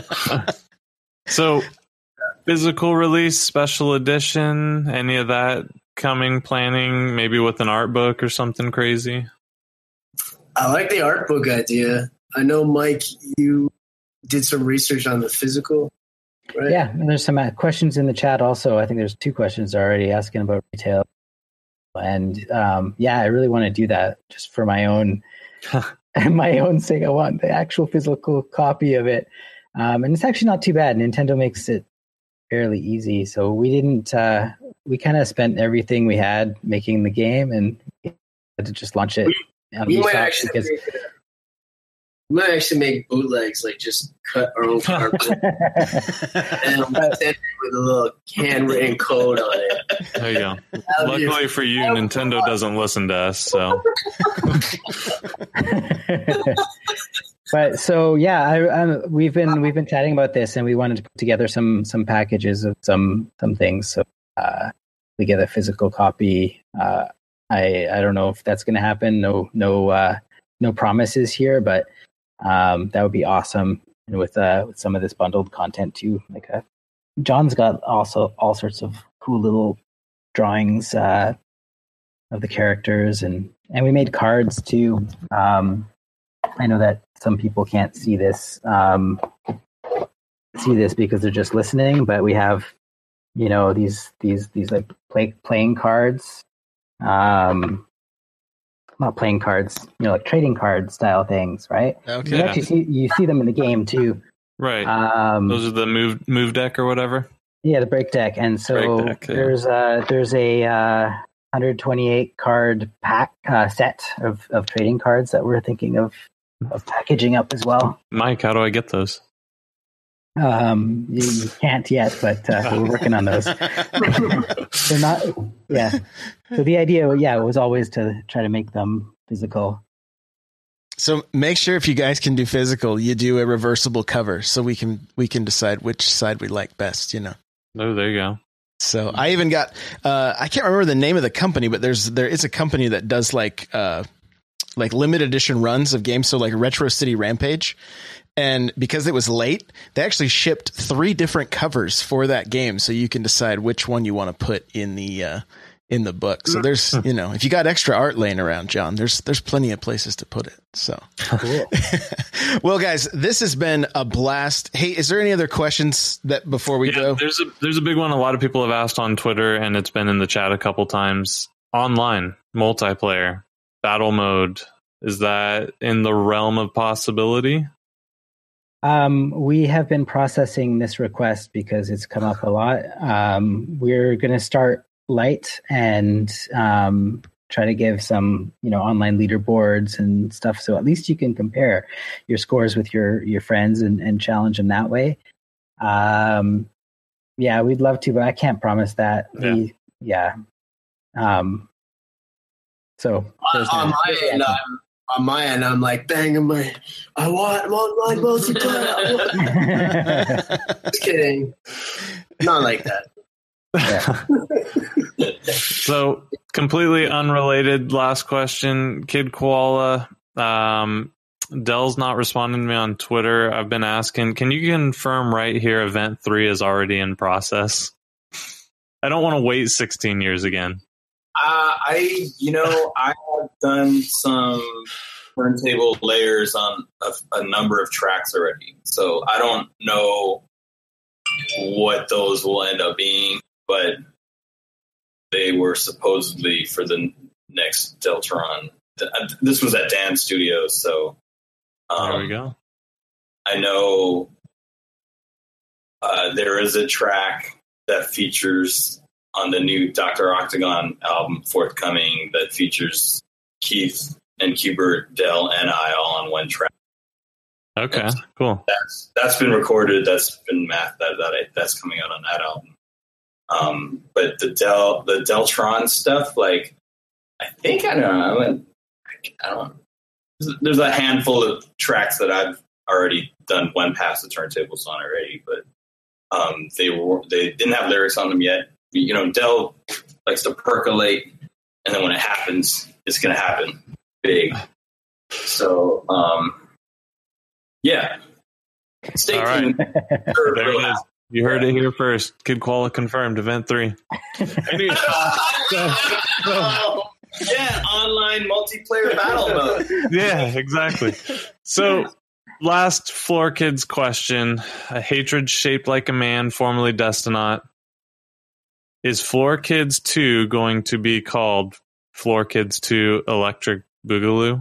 So, physical release, special edition, any of that coming? Planning maybe with an art book or something crazy. I like the art book idea. I know, Mike, you did some research on the physical, right? Yeah, and there's some uh, questions in the chat also. I think there's two questions already asking about retail. And um, yeah, I really want to do that just for my own, my own sake. I want the actual physical copy of it, um, and it's actually not too bad. Nintendo makes it fairly easy. So we didn't. Uh, we kind of spent everything we had making the game, and had to just launch it. We, we might actually because, make it, we might actually make bootlegs, like just cut our own cardboard and send it with a little handwritten code on it. There you go. Luckily for you, Nintendo doesn't listen to us, so. But so yeah, I, I, we've been we've been chatting about this, and we wanted to put together some some packages of some some things. So uh, we get a physical copy. Uh, I I don't know if that's going to happen. No no uh, no promises here, but. Um, that would be awesome, and with uh, with some of this bundled content too. Like, uh, John's got also all sorts of cool little drawings uh, of the characters, and and we made cards too. Um, I know that some people can't see this um, see this because they're just listening, but we have, you know, these these these like play, playing cards. Um, Not playing cards, you know, like trading card style things, right? Okay. You actually see you see them in the game too, right? Um, Those are the move move deck or whatever. Yeah, the break deck, and so deck, yeah. there's a there's a uh, one hundred twenty-eight card pack uh, set of, of trading cards that we're thinking of of packaging up as well. Mike, how do I get those? Um, you, you can't yet, but uh, we're working on those. They're not, yeah. So the idea, yeah, was always to try to make them physical. So make sure if you guys can do physical, you do a reversible cover, so we can we can decide which side we like best. You know. Oh, there you go. So I even got uh, I can't remember the name of the company, but there's there is a company that does like uh, like limited edition runs of games. So like Retro City Rampage. And because it was late, they actually shipped three different covers for that game. So you can decide which one you want to put in the, uh, in the book. So there's, you know, if you got extra art laying around, John, there's, there's plenty of places to put it. So, cool. Well, guys, this has been a blast. Hey, is there any other questions that before we yeah, go? There's a, there's a big one. A lot of people have asked on Twitter, and it's been in the chat a couple times. Online multiplayer battle mode. Is that in the realm of possibility? Um, we have been processing this request because it's come up a lot. Um, we're going to start light and um, try to give some, you know, online leaderboards and stuff. So at least you can compare your scores with your, your friends and, and challenge them that way. Um, yeah, we'd love to, but I can't promise that. Yeah. We, yeah. Um, so on, on my end, I'm, on my end, I'm like banging my, I want online multiplayer. Just kidding. Not like that. Yeah. So completely unrelated last question, Kid Koala. Um, Dell's not responding to me on Twitter. I've been asking, can you confirm right here event three is already in process? I don't want to wait sixteen years again. Uh, I, you know, I have done some turntable layers on a, a number of tracks already. So I don't know what those will end up being, but they were supposedly for the next Deltron. This was at Dan Studios, so um, there we go. I know uh, there is a track that features on the new Doctor Octagon album forthcoming that features Keith and Qbert, Dell, and I all on one track. Okay, that's, cool. That's that's been recorded. That's been math. That that I, that's coming out on that album. Um, but the Dell, the Deltron stuff, like I think I don't know. I, went, I don't know. There's a handful of tracks that I've already done one pass the turntables on already, but um, they were they didn't have lyrics on them yet. You know, Dell likes to percolate, and then when it happens, it's going to happen big. So, um, yeah. Stay All tuned. right. There it is. You heard it here first. Kid Koala confirmed. Event three. Anyway, so, so, yeah, online multiplayer battle mode. Yeah, exactly. So, last Floor Kids question: a hatred shaped like a man, formerly Destinaut. Is Floor Kids two going to be called Floor Kids two Electric Boogaloo?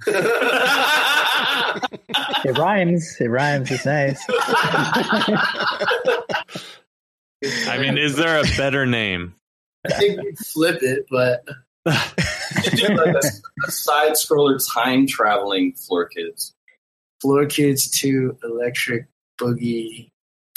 It rhymes. It rhymes. It's nice. I mean, is there a better name? I think we'd flip it, but you do like a, a side scroller time traveling Floor Kids. Floor Kids two Electric Boogie.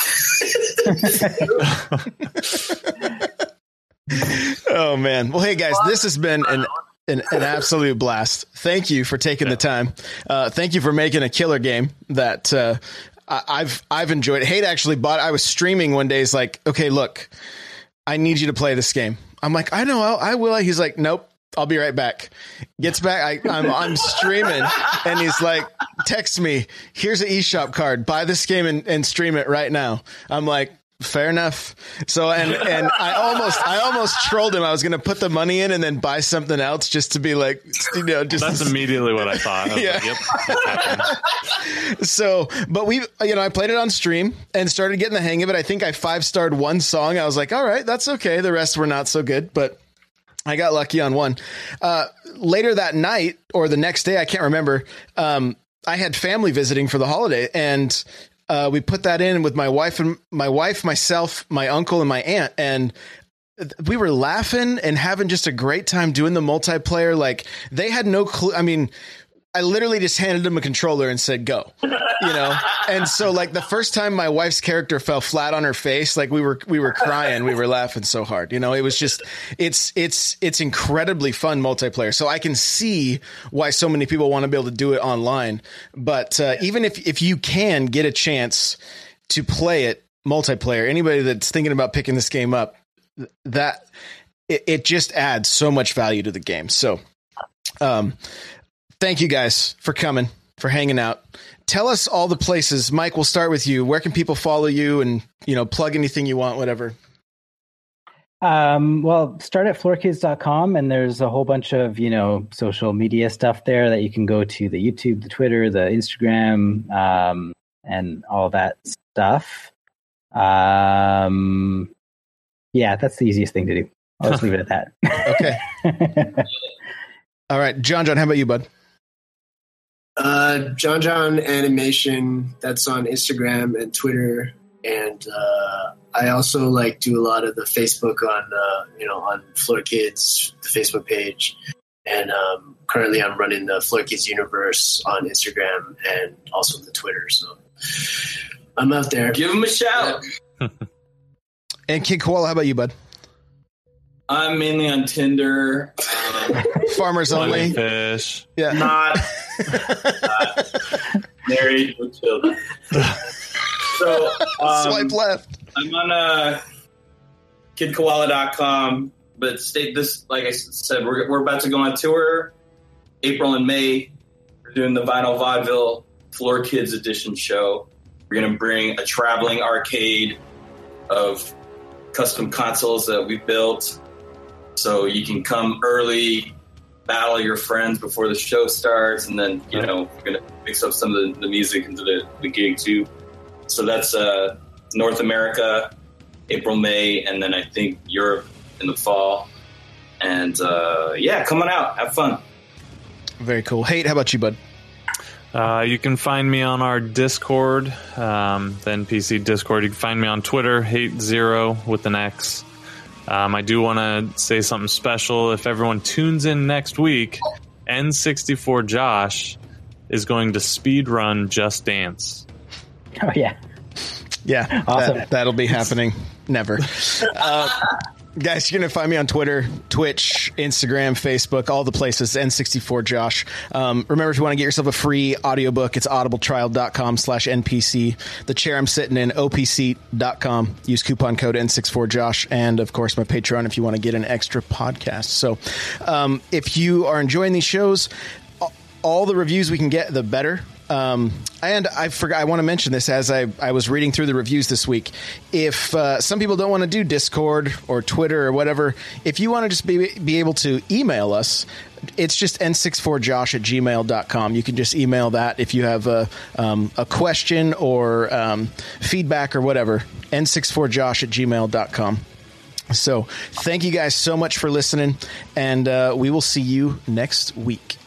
Oh man. Well, hey guys, this has been an An, an absolute blast. Thank you for taking the time. Uh, thank you for making a killer game that uh, I, I've I've enjoyed. Hate actually bought. I was streaming one day. He's like, "Okay, look, I need you to play this game." I'm like, "I know, I'll, I will." He's like, "Nope, I'll be right back." Gets back. I, I'm I'm streaming, and he's like, "Text me. Here's an eShop card. Buy this game and, and stream it right now." I'm like, fair enough. So, and, and I almost, I almost trolled him. I was going to put the money in and then buy something else just to be like, you know, just. That's immediately what I thought. I was yeah. like, yep. So, but we, you know, I played it on stream and started getting the hang of it. I think I five starred one song. I was like, all right, that's okay. The rest were not so good, but I got lucky on one. Uh, later that night or the next day, I can't remember. Um, I had family visiting for the holiday, and Uh, we put that in with my wife and my wife, myself, my uncle, and my aunt, and we were laughing and having just a great time doing the multiplayer. Like, they had no clue. I mean, I literally just handed them a controller and said, "Go," you know? And so like the first time my wife's character fell flat on her face, like we were, we were crying, we were laughing so hard, you know, it was just, it's, it's, it's incredibly fun multiplayer. So I can see why so many people want to be able to do it online. But uh, even if, if you can get a chance to play it multiplayer, anybody that's thinking about picking this game up, that it, it just adds so much value to the game. So, um, Thank you guys for coming, for hanging out. Tell us all the places. Mike, we'll start with you. Where can people follow you and, you know, plug anything you want, whatever? Um, well, start at floor kids dot com, and there's a whole bunch of, you know, social media stuff there that you can go to, the YouTube, the Twitter, the Instagram, um, and all that stuff. Um, yeah, that's the easiest thing to do. I'll just leave it at that. Okay. All right. John, John, how about you, bud? Uh, John John Animation, that's on Instagram and Twitter. And uh, I also like do a lot of the Facebook on, uh, you know, on Floor Kids, the Facebook page. And um, currently I'm running the Floor Kids Universe on Instagram and also the Twitter. So I'm out there. Give them a shout. And Kid Koala, how about you, bud? I'm mainly on Tinder. Um, Farmers only. Fish. Yeah. Not, not married with children. So um, Swipe left. I'm on uh, kid koala dot com, but state this, like I said, we're we're about to go on tour April and May. We're doing the Vinyl Vaudeville Floor Kids Edition show. We're going to bring a traveling arcade of custom consoles that we built, so you can come early, battle your friends before the show starts, and then, you know, we're going to mix up some of the, the music into the, the gig too. So that's uh, North America, April, May, and then I think Europe in the fall. And uh, yeah, come on out, have fun. Very cool. Hate, how about you, bud? Uh, you can find me on our Discord, um, the N P C Discord. You can find me on Twitter, hate zero with an X. Um, I do want to say something special. If everyone tunes in next week, N sixty-four Josh is going to speed run Just Dance. Oh, yeah. Yeah, Awesome. that, that'll be happening. Never. Uh, guys, you're going to find me on Twitter, Twitch, Instagram, Facebook, all the places, N sixty-four Josh. Um, remember, if you want to get yourself a free audiobook, it's audibletrial.com slash NPC. The chair I'm sitting in, O P seat dot com. Use coupon code N sixty-four Josh. And, of course, my Patreon if you want to get an extra podcast. So um, if you are enjoying these shows, all the reviews we can get, the better. Um, and I forgot, I want to mention this as I, I was reading through the reviews this week. If uh, some people don't want to do Discord or Twitter or whatever, if you want to just be, be able to email us, it's just N sixty-four Josh at gmail dot com. You can just email that if you have a, um, a question or um, feedback or whatever, N sixty-four Josh at gmail dot com. So thank you guys so much for listening, and uh, we will see you next week.